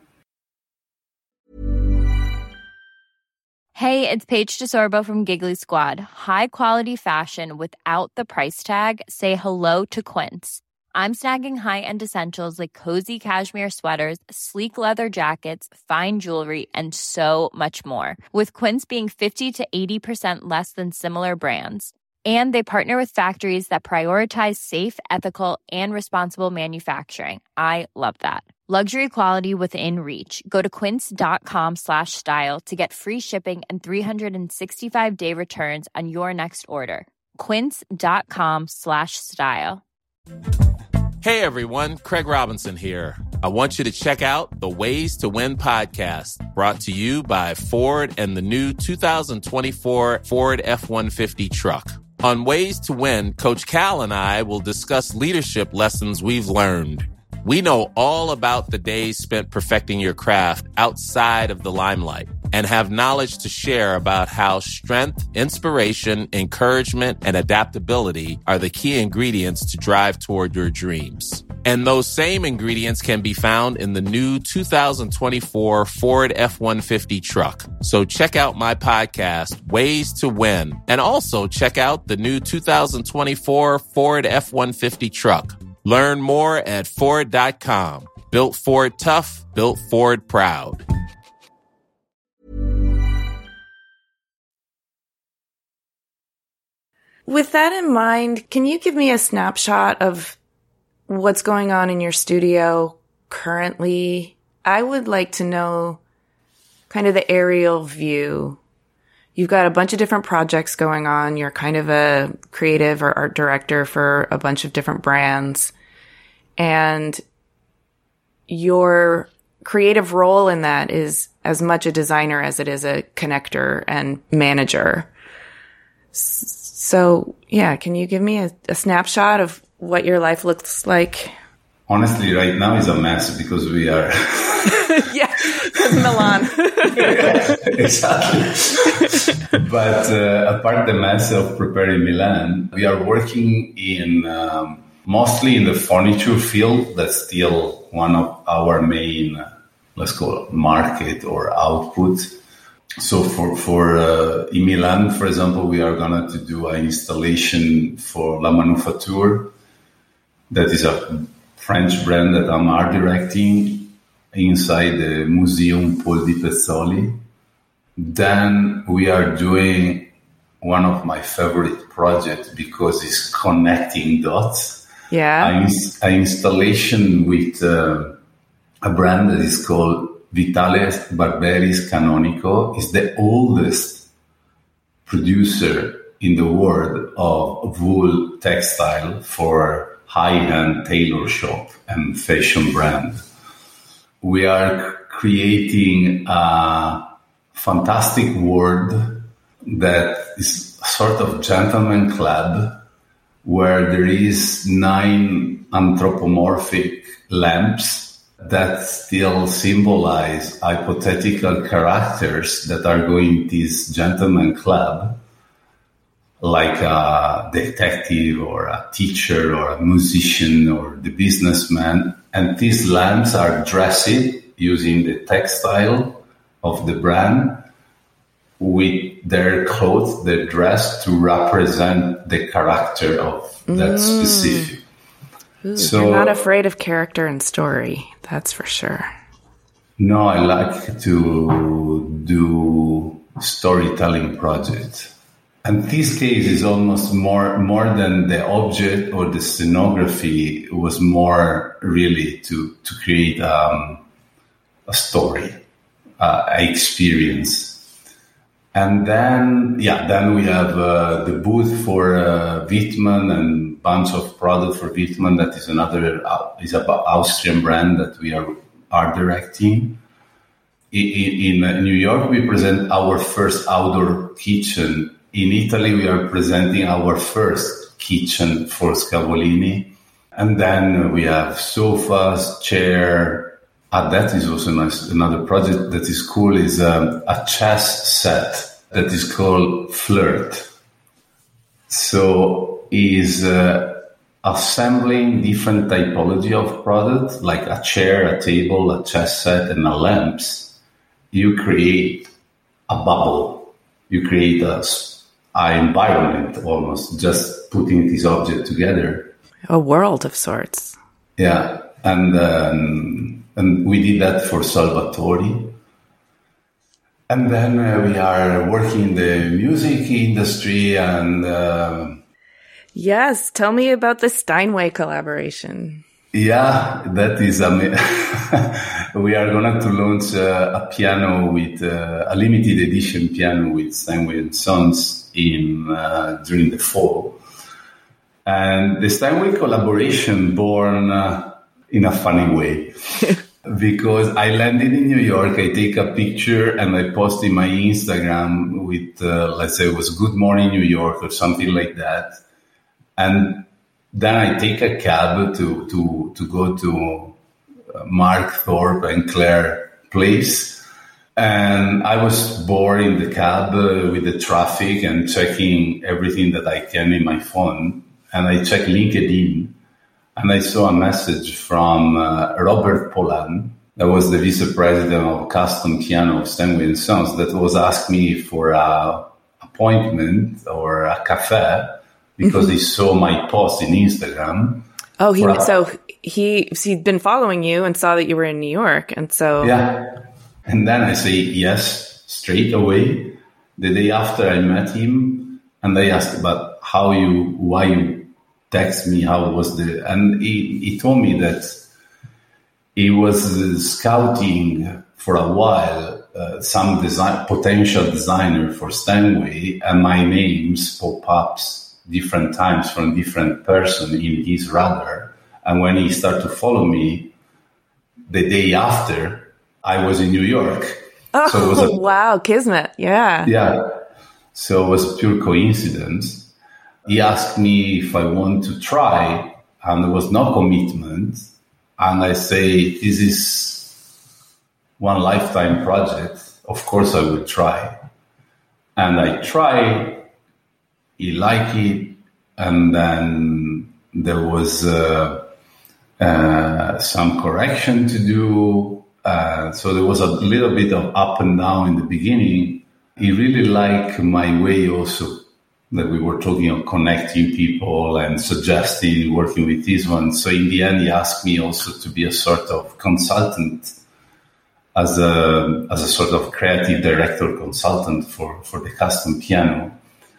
Hey, it's Paige DeSorbo from Giggly Squad. High quality fashion without the price tag. Say hello to Quince. I'm snagging high-end essentials like cozy cashmere sweaters, sleek leather jackets, fine jewelry, and so much more. With Quince being fifty to eighty percent less than similar brands. And they partner with factories that prioritize safe, ethical, and responsible manufacturing. I love that. Luxury quality within reach. Go to quince.com slash style to get free shipping and three sixty-five day returns on your next order. Quince.com slash style. Hey everyone, Craig Robinson here. I want you to check out the Ways to Win podcast, brought to you by Ford and the new two thousand twenty-four Ford F one fifty truck. On Ways to Win, Coach Cal and I will discuss leadership lessons we've learned. We know all about the days spent perfecting your craft outside of the limelight. and have knowledge to share about how strength, inspiration, encouragement, and adaptability are the key ingredients to drive toward your dreams. And those same ingredients can be found in the new two thousand twenty-four Ford F one fifty truck. So check out my podcast, Ways to Win, and also check out the new two thousand twenty-four Ford F one fifty truck. Learn more at Ford dot com. Built Ford tough, built Ford proud. With that in mind, can you give me a snapshot of what's going on in your studio currently? I would like to know kind of the aerial view. You've got a bunch of different projects going on. You're kind of a creative or art director for a bunch of different brands. And your creative role in that is as much a designer as it is a connector and manager. So, yeah, can you give me a, a snapshot of what your life looks like? Honestly, right now is a mess because we are... yeah, because Milan. yeah, exactly. But uh, apart the mess of preparing Milan, we are working in um, mostly in the furniture field. That's still one of our main, uh, let's call it market or output. So for, for uh, in Milan, for example, we are going to do an installation for La Manufacture. That is a French brand that I'm art directing inside the Museum Paul di Pezzoli. Then we are doing one of my favorite projects because it's connecting dots. Yeah. An, an installation with uh, a brand that is called Vitale Barberis Canonico. Is the oldest producer in the world of wool textile for high-end tailor shop and fashion brand. We are creating a fantastic world that is a sort of gentleman club where there is nine anthropomorphic lamps that still symbolize hypothetical characters that are going to this gentleman club, like a detective or a teacher or a musician or the businessman. And these lamps are dressed using the textile of the brand with their clothes, their dress to represent the character of that mm. specific. Ooh, so you're not afraid of character and story, that's for sure. No, I like to do storytelling projects. And this case is almost more more than the object or the scenography. It was more really to, to create um, a story, uh, an experience. And then, yeah, then we have uh, the booth for uh, Wittmann and bunch of product for Wittmann. That is another, uh, is an Austrian brand that we are art directing. In, in New York, we present our first outdoor kitchen. In Italy, we are presenting our first kitchen for Scavolini. And then we have sofas, chair. Ah, that is also nice. Another project that is cool is um, a chess set that is called Flirt. So is uh, assembling different typology of product, like a chair, a table, a chess set, and a lamps. You create a bubble. You create a An environment almost, just putting this object together. A world of sorts. Yeah, and um, and we did that for Salvatore. And then uh, we are working in the music industry and... Uh, yes, tell me about the Steinway collaboration. Yeah, that is... Um, we are going to launch uh, a piano with... Uh, a limited edition piano with Steinway and Sons in uh, during the fall. And the Steinway collaboration born uh, in a funny way. Because I landed in New York, I take a picture and I post in my Instagram with, uh, let's say it was Good Morning New York or something like that. And then I take a cab to, to, to go to Mark Thorpe and Claire Place. And I was bored in the cab uh, with the traffic and checking everything that I can in my phone. And I checked LinkedIn, and I saw a message from uh, Robert Polan, that was the vice president of custom piano of Steinway and Sons, that was asking me for a appointment or a cafe because mm-hmm. he saw my post in Instagram. Oh, he a, so he so he'd been following you and saw that you were in New York, and so yeah. And then I say yes straight away. The day after I met him, and I asked about how you, why you text me, how was the, and he, he told me that he was scouting for a while uh, some design, potential designer for Steinway, and my names pop up different times from different person in his radar. And when he started to follow me, the day after, I was in New York. Oh, so it was a, wow, kismet, yeah. Yeah, so it was pure coincidence. He asked me if I want to try, and there was no commitment. And I say, this is one lifetime project. Of course I will try. And I tried, he liked it, and then there was uh, uh, some correction to do. Uh, so there was a little bit of up and down in the beginning. He really liked my way also that we were talking of connecting people and suggesting working with this one. So in the end, he asked me also to be a sort of consultant as a as a sort of creative director consultant for, for the custom piano.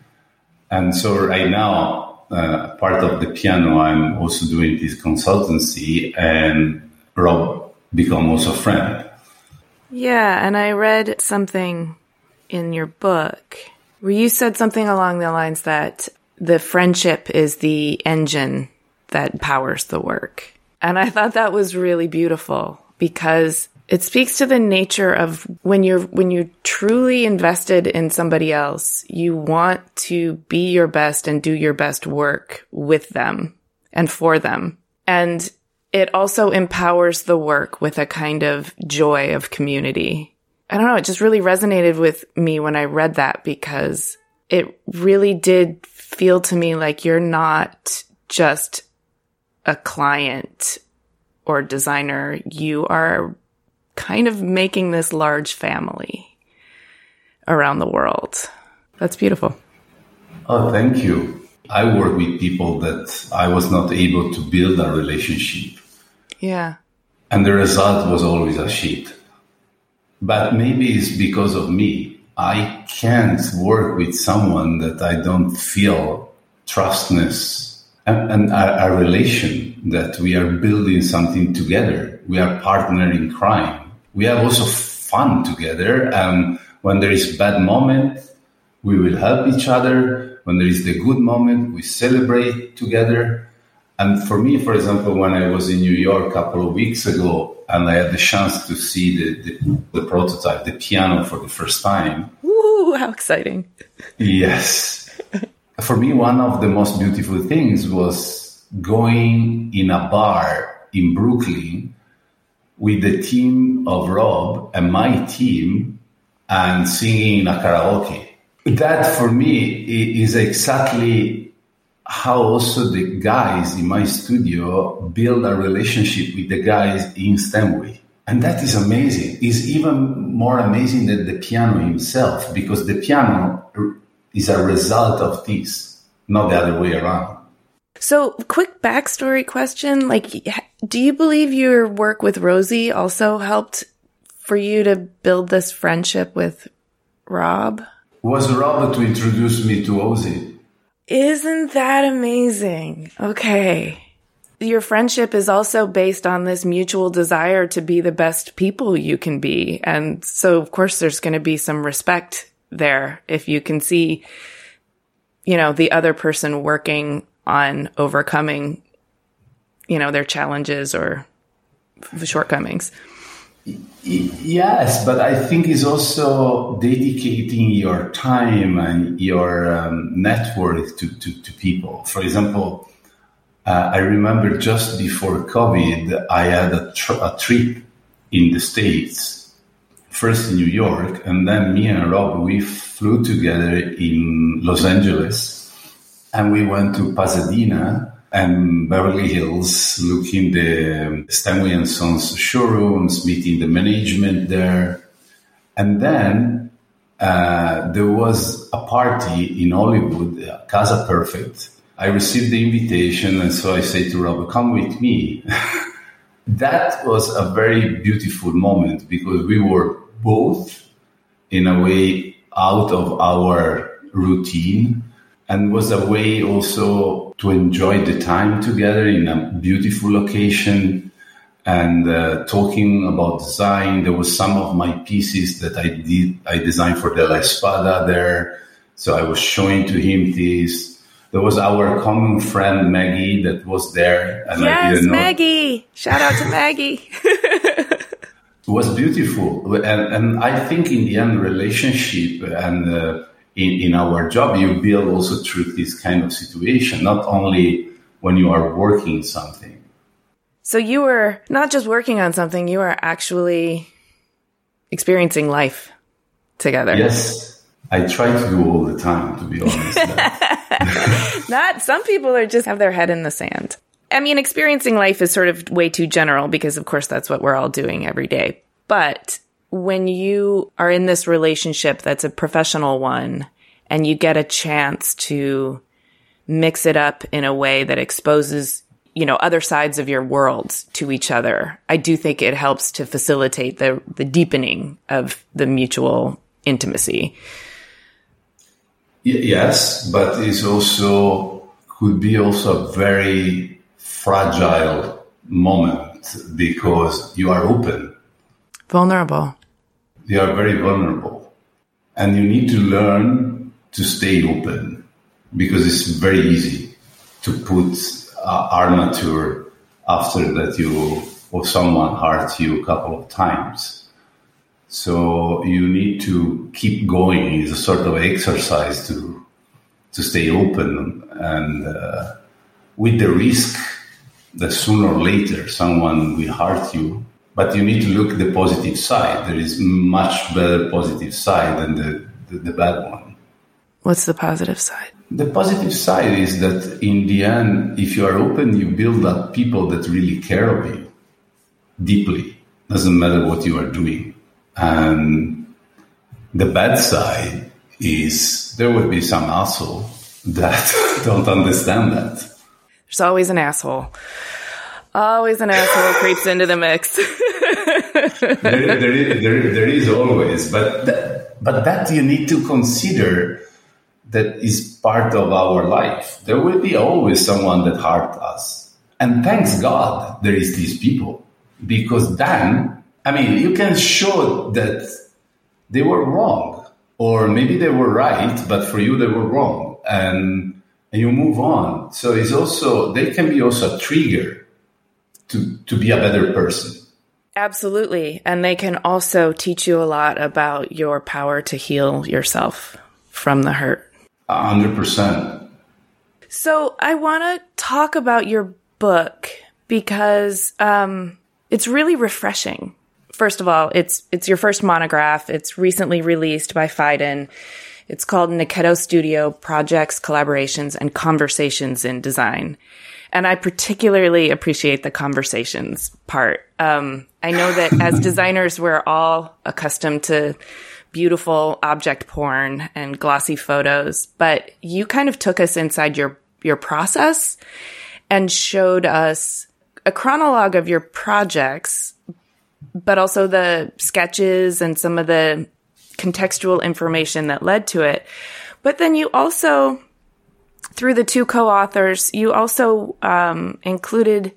And so right now, uh, part of the piano, I'm also doing this consultancy, and Rob become also a friend. Yeah, and I read something in your book where you said something along the lines that the friendship is the engine that powers the work. And I thought that was really beautiful because it speaks to the nature of when you're when you're truly invested in somebody else, you want to be your best and do your best work with them and for them. And it also empowers the work with a kind of joy of community. I don't know, it just really resonated with me when I read that because it really did feel to me like you're not just a client or designer. You are kind of making this large family around the world. That's beautiful. Oh, thank you. I work with people that I was not able to build a relationship. Yeah. And the result was always a shit. But maybe it's because of me. I can't work with someone that I don't feel trustness and, and a, a relation that we are building something together. We are partner in crime. We have also fun together. And when there is bad moment, we will help each other. When there is the good moment, we celebrate together. And for me, for example, when I was in New York a couple of weeks ago and I had the chance to see the, the, the prototype, the piano for the first time. Woo, how exciting. Yes. For me, one of the most beautiful things was going in a bar in Brooklyn with the team of Rob and my team and singing in a karaoke. That for me is exactly how also the guys in my studio build a relationship with the guys in Steinway. And that is amazing. It's even more amazing than the piano himself, because the piano is a result of this, not the other way around. So, quick backstory question. Like, do you believe your work with Rosie also helped for you to build this friendship with Rob? It was Rob to introduce me to Ozzy. Isn't that amazing? Okay. Your friendship is also based on this mutual desire to be the best people you can be. And so, of course, there's going to be some respect there if you can see, you know, the other person working on overcoming, you know, their challenges or shortcomings. Yes, but I think it's also dedicating your time and your um, network to, to, to people. For example, uh, I remember just before COVID, I had a, tr- a trip in the States first in New York, and then me and Rob, we flew together in Los Angeles, and we went to Pasadena and Beverly Hills, looking the Stanway and Sons showrooms, meeting the management there. And then uh, there was a party in Hollywood, Casa Perfect. I received the invitation, and so I said to Rob, come with me. That was a very beautiful moment because we were both, in a way, out of our routine, and was a way also to enjoy the time together in a beautiful location and uh, talking about design. There was some of my pieces that I did, I designed for the La Espada there. So I was showing to him this. There was our common friend, Maggie, that was there. And yes, I didn't know. Maggie. Shout out to Maggie. It was beautiful. And, and I think in the end, relationship and uh, in, in our job, you build also through this kind of situation, not only when you are working something. So you were not just working on something, you are actually experiencing life together. Yes. I try to do all the time, to be honest. Not some people are just have their head in the sand. I mean, experiencing life is sort of way too general because, of course, that's what we're all doing every day. But when you are in this relationship that's a professional one and you get a chance to mix it up in a way that exposes, you know, other sides of your worlds to each other, I do think it helps to facilitate the the deepening of the mutual intimacy. Yes, but it's also could be also a very fragile moment because you are open. Vulnerable. You are very vulnerable. And you need to learn to stay open because it's very easy to put uh, armature after that you or someone hurt you a couple of times. So you need to keep going. It's a sort of exercise to to stay open and uh, with the risk that sooner or later someone will hurt you. But you need to look at the positive side. There is much better positive side than the, the, the bad one. What's the positive side? The positive side is that in the end, if you are open, you build up people that really care of you deeply. Doesn't matter what you are doing. And the bad side is there will be some asshole that don't understand that. There's always an asshole. Always an asshole creeps into the mix. there, there, is, there, there is always, but that, but that you need to consider that is part of our life. There will be always someone that hurt us. And thanks God there is these people. Because then, I mean, you can show that they were wrong, or maybe they were right, but for you they were wrong, and, and you move on. So it's also they can be also a trigger to to be a better person. Absolutely, and they can also teach you a lot about your power to heal yourself from the hurt. A hundred percent. So I want to talk about your book because um, it's really refreshing. First of all, it's it's your first monograph. It's recently released by Phaidon. It's called Nichetto Studio Projects, Collaborations, and Conversations in Design. And I particularly appreciate the conversations part. Um, I know that as designers, we're all accustomed to beautiful object porn and glossy photos, but you kind of took us inside your your process and showed us a chronologue of your projects, but also the sketches and some of the contextual information that led to it. But then you also, through the two co-authors, you also um, included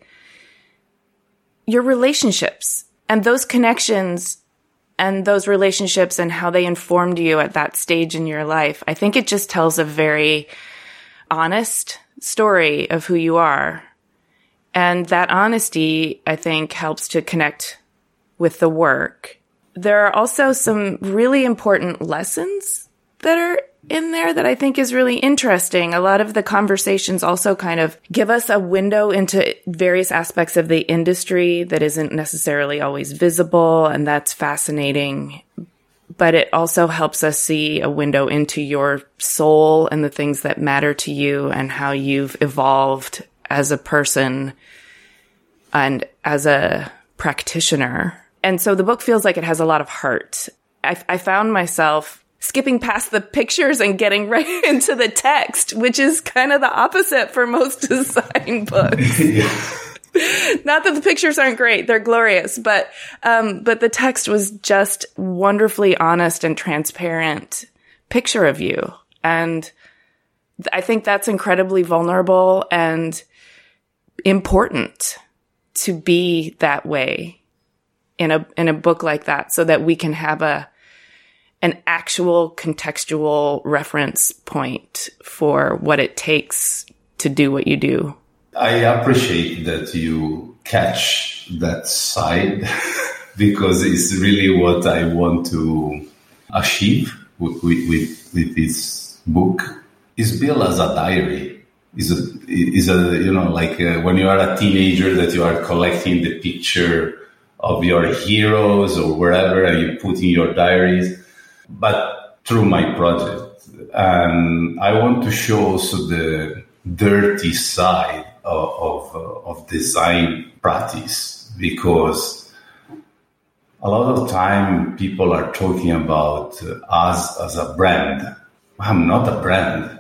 your relationships and those connections and those relationships and how they informed you at that stage in your life. I think it just tells a very honest story of who you are. And that honesty, I think, helps to connect with the work. There are also some really important lessons that are in there that I think is really interesting. A lot of the conversations also kind of give us a window into various aspects of the industry that isn't necessarily always visible, and that's fascinating. But it also helps us see a window into your soul and the things that matter to you and how you've evolved as a person and as a practitioner. And so the book feels like it has a lot of heart. I, I found myself skipping past the pictures and getting right into the text, which is kind of the opposite for most design books. Not that the pictures aren't great. They're glorious. But, um, but the text was just wonderfully honest and transparent picture of you. And I think that's incredibly vulnerable and important to be that way in a, in a book like that, so that we can have a, an actual contextual reference point for what it takes to do what you do. I appreciate that you catch that side because it's really what I want to achieve with, with, with, with this book. It's built as a diary. Is a, is a, you know, like uh, when you are a teenager that you are collecting the picture of your heroes or wherever and you put in your diaries. But through my project, and I want to show also the dirty side of, of, of design practice, because a lot of time people are talking about us as a brand. I'm not a brand.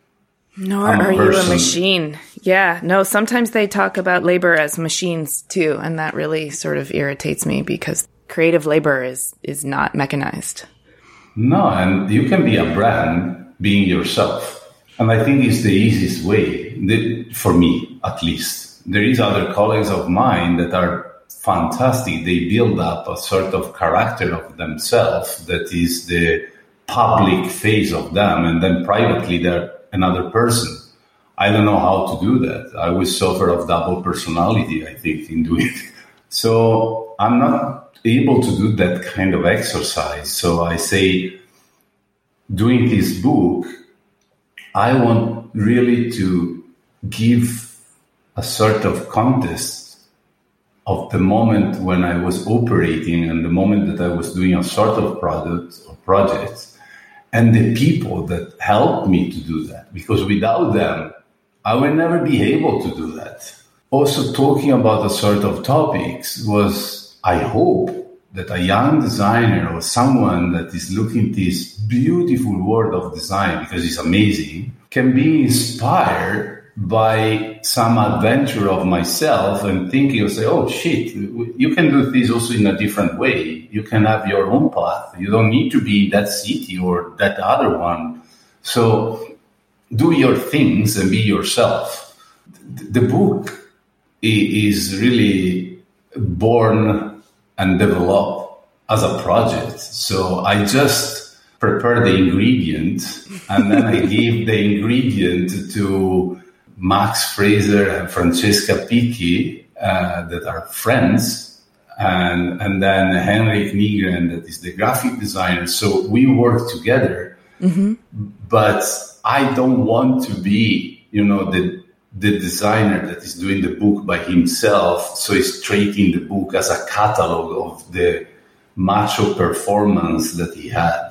Nor are you a machine. Yeah, no, sometimes they talk about labor as machines too, and that really sort of irritates me because creative labor is, is not mechanized. No, and you can be a brand being yourself. And I think it's the easiest way, the, for me at least. There is other colleagues of mine that are fantastic. They build up a sort of character of themselves that is the public face of them, and then privately they're another person. I don't know how to do that. I will suffer of double personality, I think, in doing it. So I'm not able to do that kind of exercise. So I say, doing this book, I want really to give a sort of context of the moment when I was operating and the moment that I was doing a sort of product or project, and the people that helped me to do that, because without them, I will never be able to do that. Also, talking about a sort of topics was, I hope, that a young designer or someone that is looking at this beautiful world of design, because it's amazing, can be inspired by some adventure of myself and thinking, and say, oh shit, you can do this also in a different way. You can have your own path. You don't need to be in that city or that other one. So do your things and be yourself. The book is really born and developed as a project. So I just prepare the ingredient and then I give the ingredient to Max Fraser and Francesca Picchi, uh, that are friends, and and then Henrik Nygren, that is the graphic designer. So we work together, mm-hmm. but I don't want to be, you know, the the designer that is doing the book by himself. So he's treating the book as a catalog of the macho performance that he had.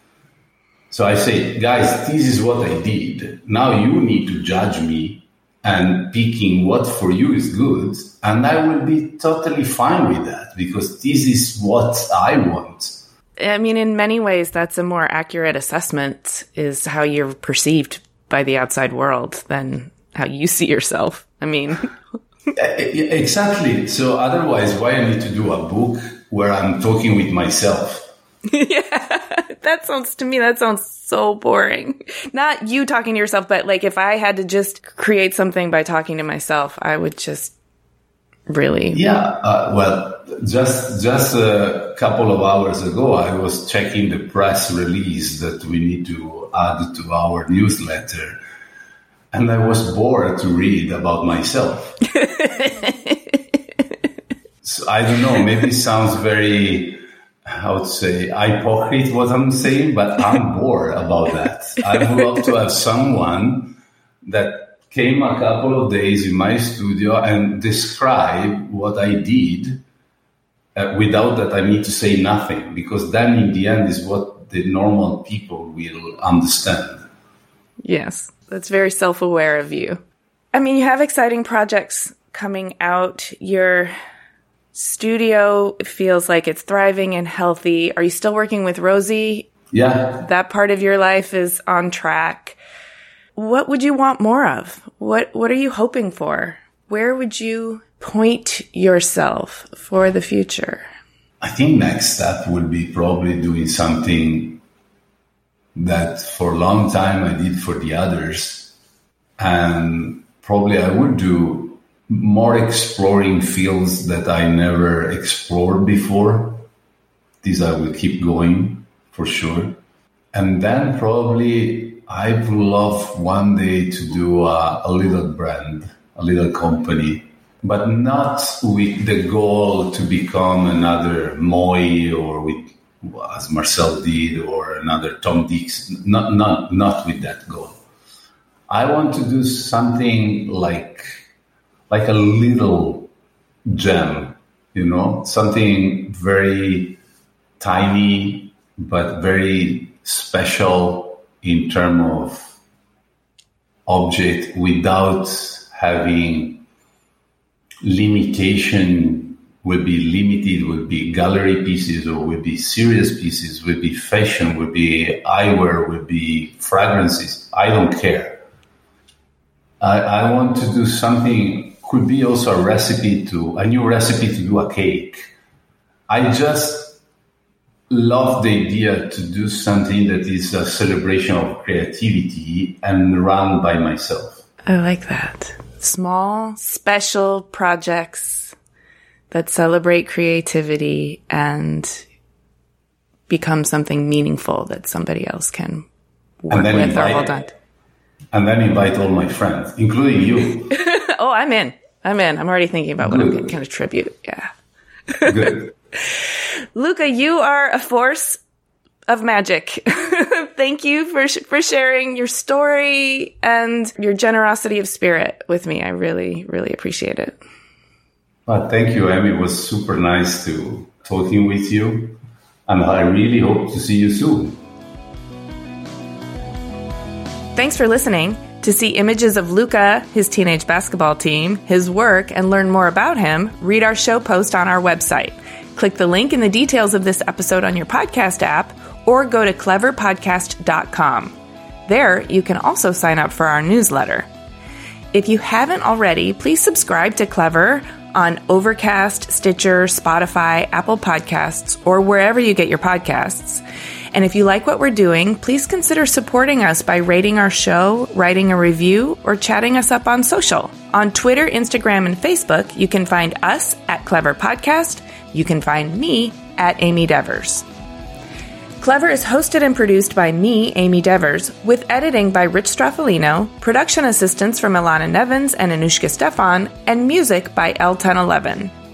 So I say, guys, this is what I did. Now you need to judge me and picking what for you is good. And I will be totally fine with that because this is what I want. I mean, in many ways, that's a more accurate assessment, is how you're perceived by the outside world than how you see yourself. I mean... Exactly. So otherwise, why I need to do a book where I'm talking with myself? Yeah, that sounds, to me, that sounds so boring. Not you talking to yourself, but like if I had to just create something by talking to myself, I would just really... Yeah, uh, well, just just a couple of hours ago, I was checking the press release that we need to add to our newsletter, and I was bored to read about myself. So I don't know, maybe it sounds very... I would say, hypocrite what I'm saying, but I'm bored about that. I would love to have someone that came a couple of days in my studio and describe what I did uh, without that I need to say nothing, because then in the end is what the normal people will understand. Yes, that's very self-aware of you. I mean, you have exciting projects coming out. Your studio feels like it's thriving and healthy. Are you still working with Rosie? Yeah. That part of your life is on track. What would you want more of? What What are you hoping for? Where would you point yourself for the future? I think next step would be probably doing something that for a long time I did for the others. And probably I would do more exploring fields that I never explored before. These I will keep going for sure. And then probably I would love one day to do a, a little brand, a little company, but not with the goal to become another Moy or with, as Marcel did, or another Tom Dix. Not, not, not with that goal. I want to do something like like a little gem, you know, something very tiny, but very special in terms of object without having limitation, will be limited, will be gallery pieces or will be serious pieces, will be fashion, will be eyewear, will be fragrances. I don't care. I, I want to do something. Could be also a recipe to, a new recipe to do a cake. I just love the idea to do something that is a celebration of creativity and run by myself. I like that. Small, special projects that celebrate creativity and become something meaningful that somebody else can work with invite, or hold on to. And then invite all my friends, including you. Oh, I'm in. I'm in. I'm already thinking about what Good. I'm going to contribute. Yeah. Good. Luca, you are a force of magic. Thank you for sh- for sharing your story and your generosity of spirit with me. I really, really appreciate it. Well, thank you, Em. It was super nice to talking with you. And I really hope to see you soon. Thanks for listening. To see images of Luca, his teenage basketball team, his work, and learn more about him, read our show post on our website. Click the link in the details of this episode on your podcast app or go to clever podcast dot com. There, you can also sign up for our newsletter. If you haven't already, please subscribe to Clever on Overcast, Stitcher, Spotify, Apple Podcasts, or wherever you get your podcasts. And if you like what we're doing, please consider supporting us by rating our show, writing a review, or chatting us up on social. On Twitter, Instagram, and Facebook, you can find us at Clever Podcast. You can find me at Amy Devers. Clever is hosted and produced by me, Amy Devers, with editing by Rich Straffolino, production assistance from Ilana Nevins and Anushka Stefan, and music by L ten eleven.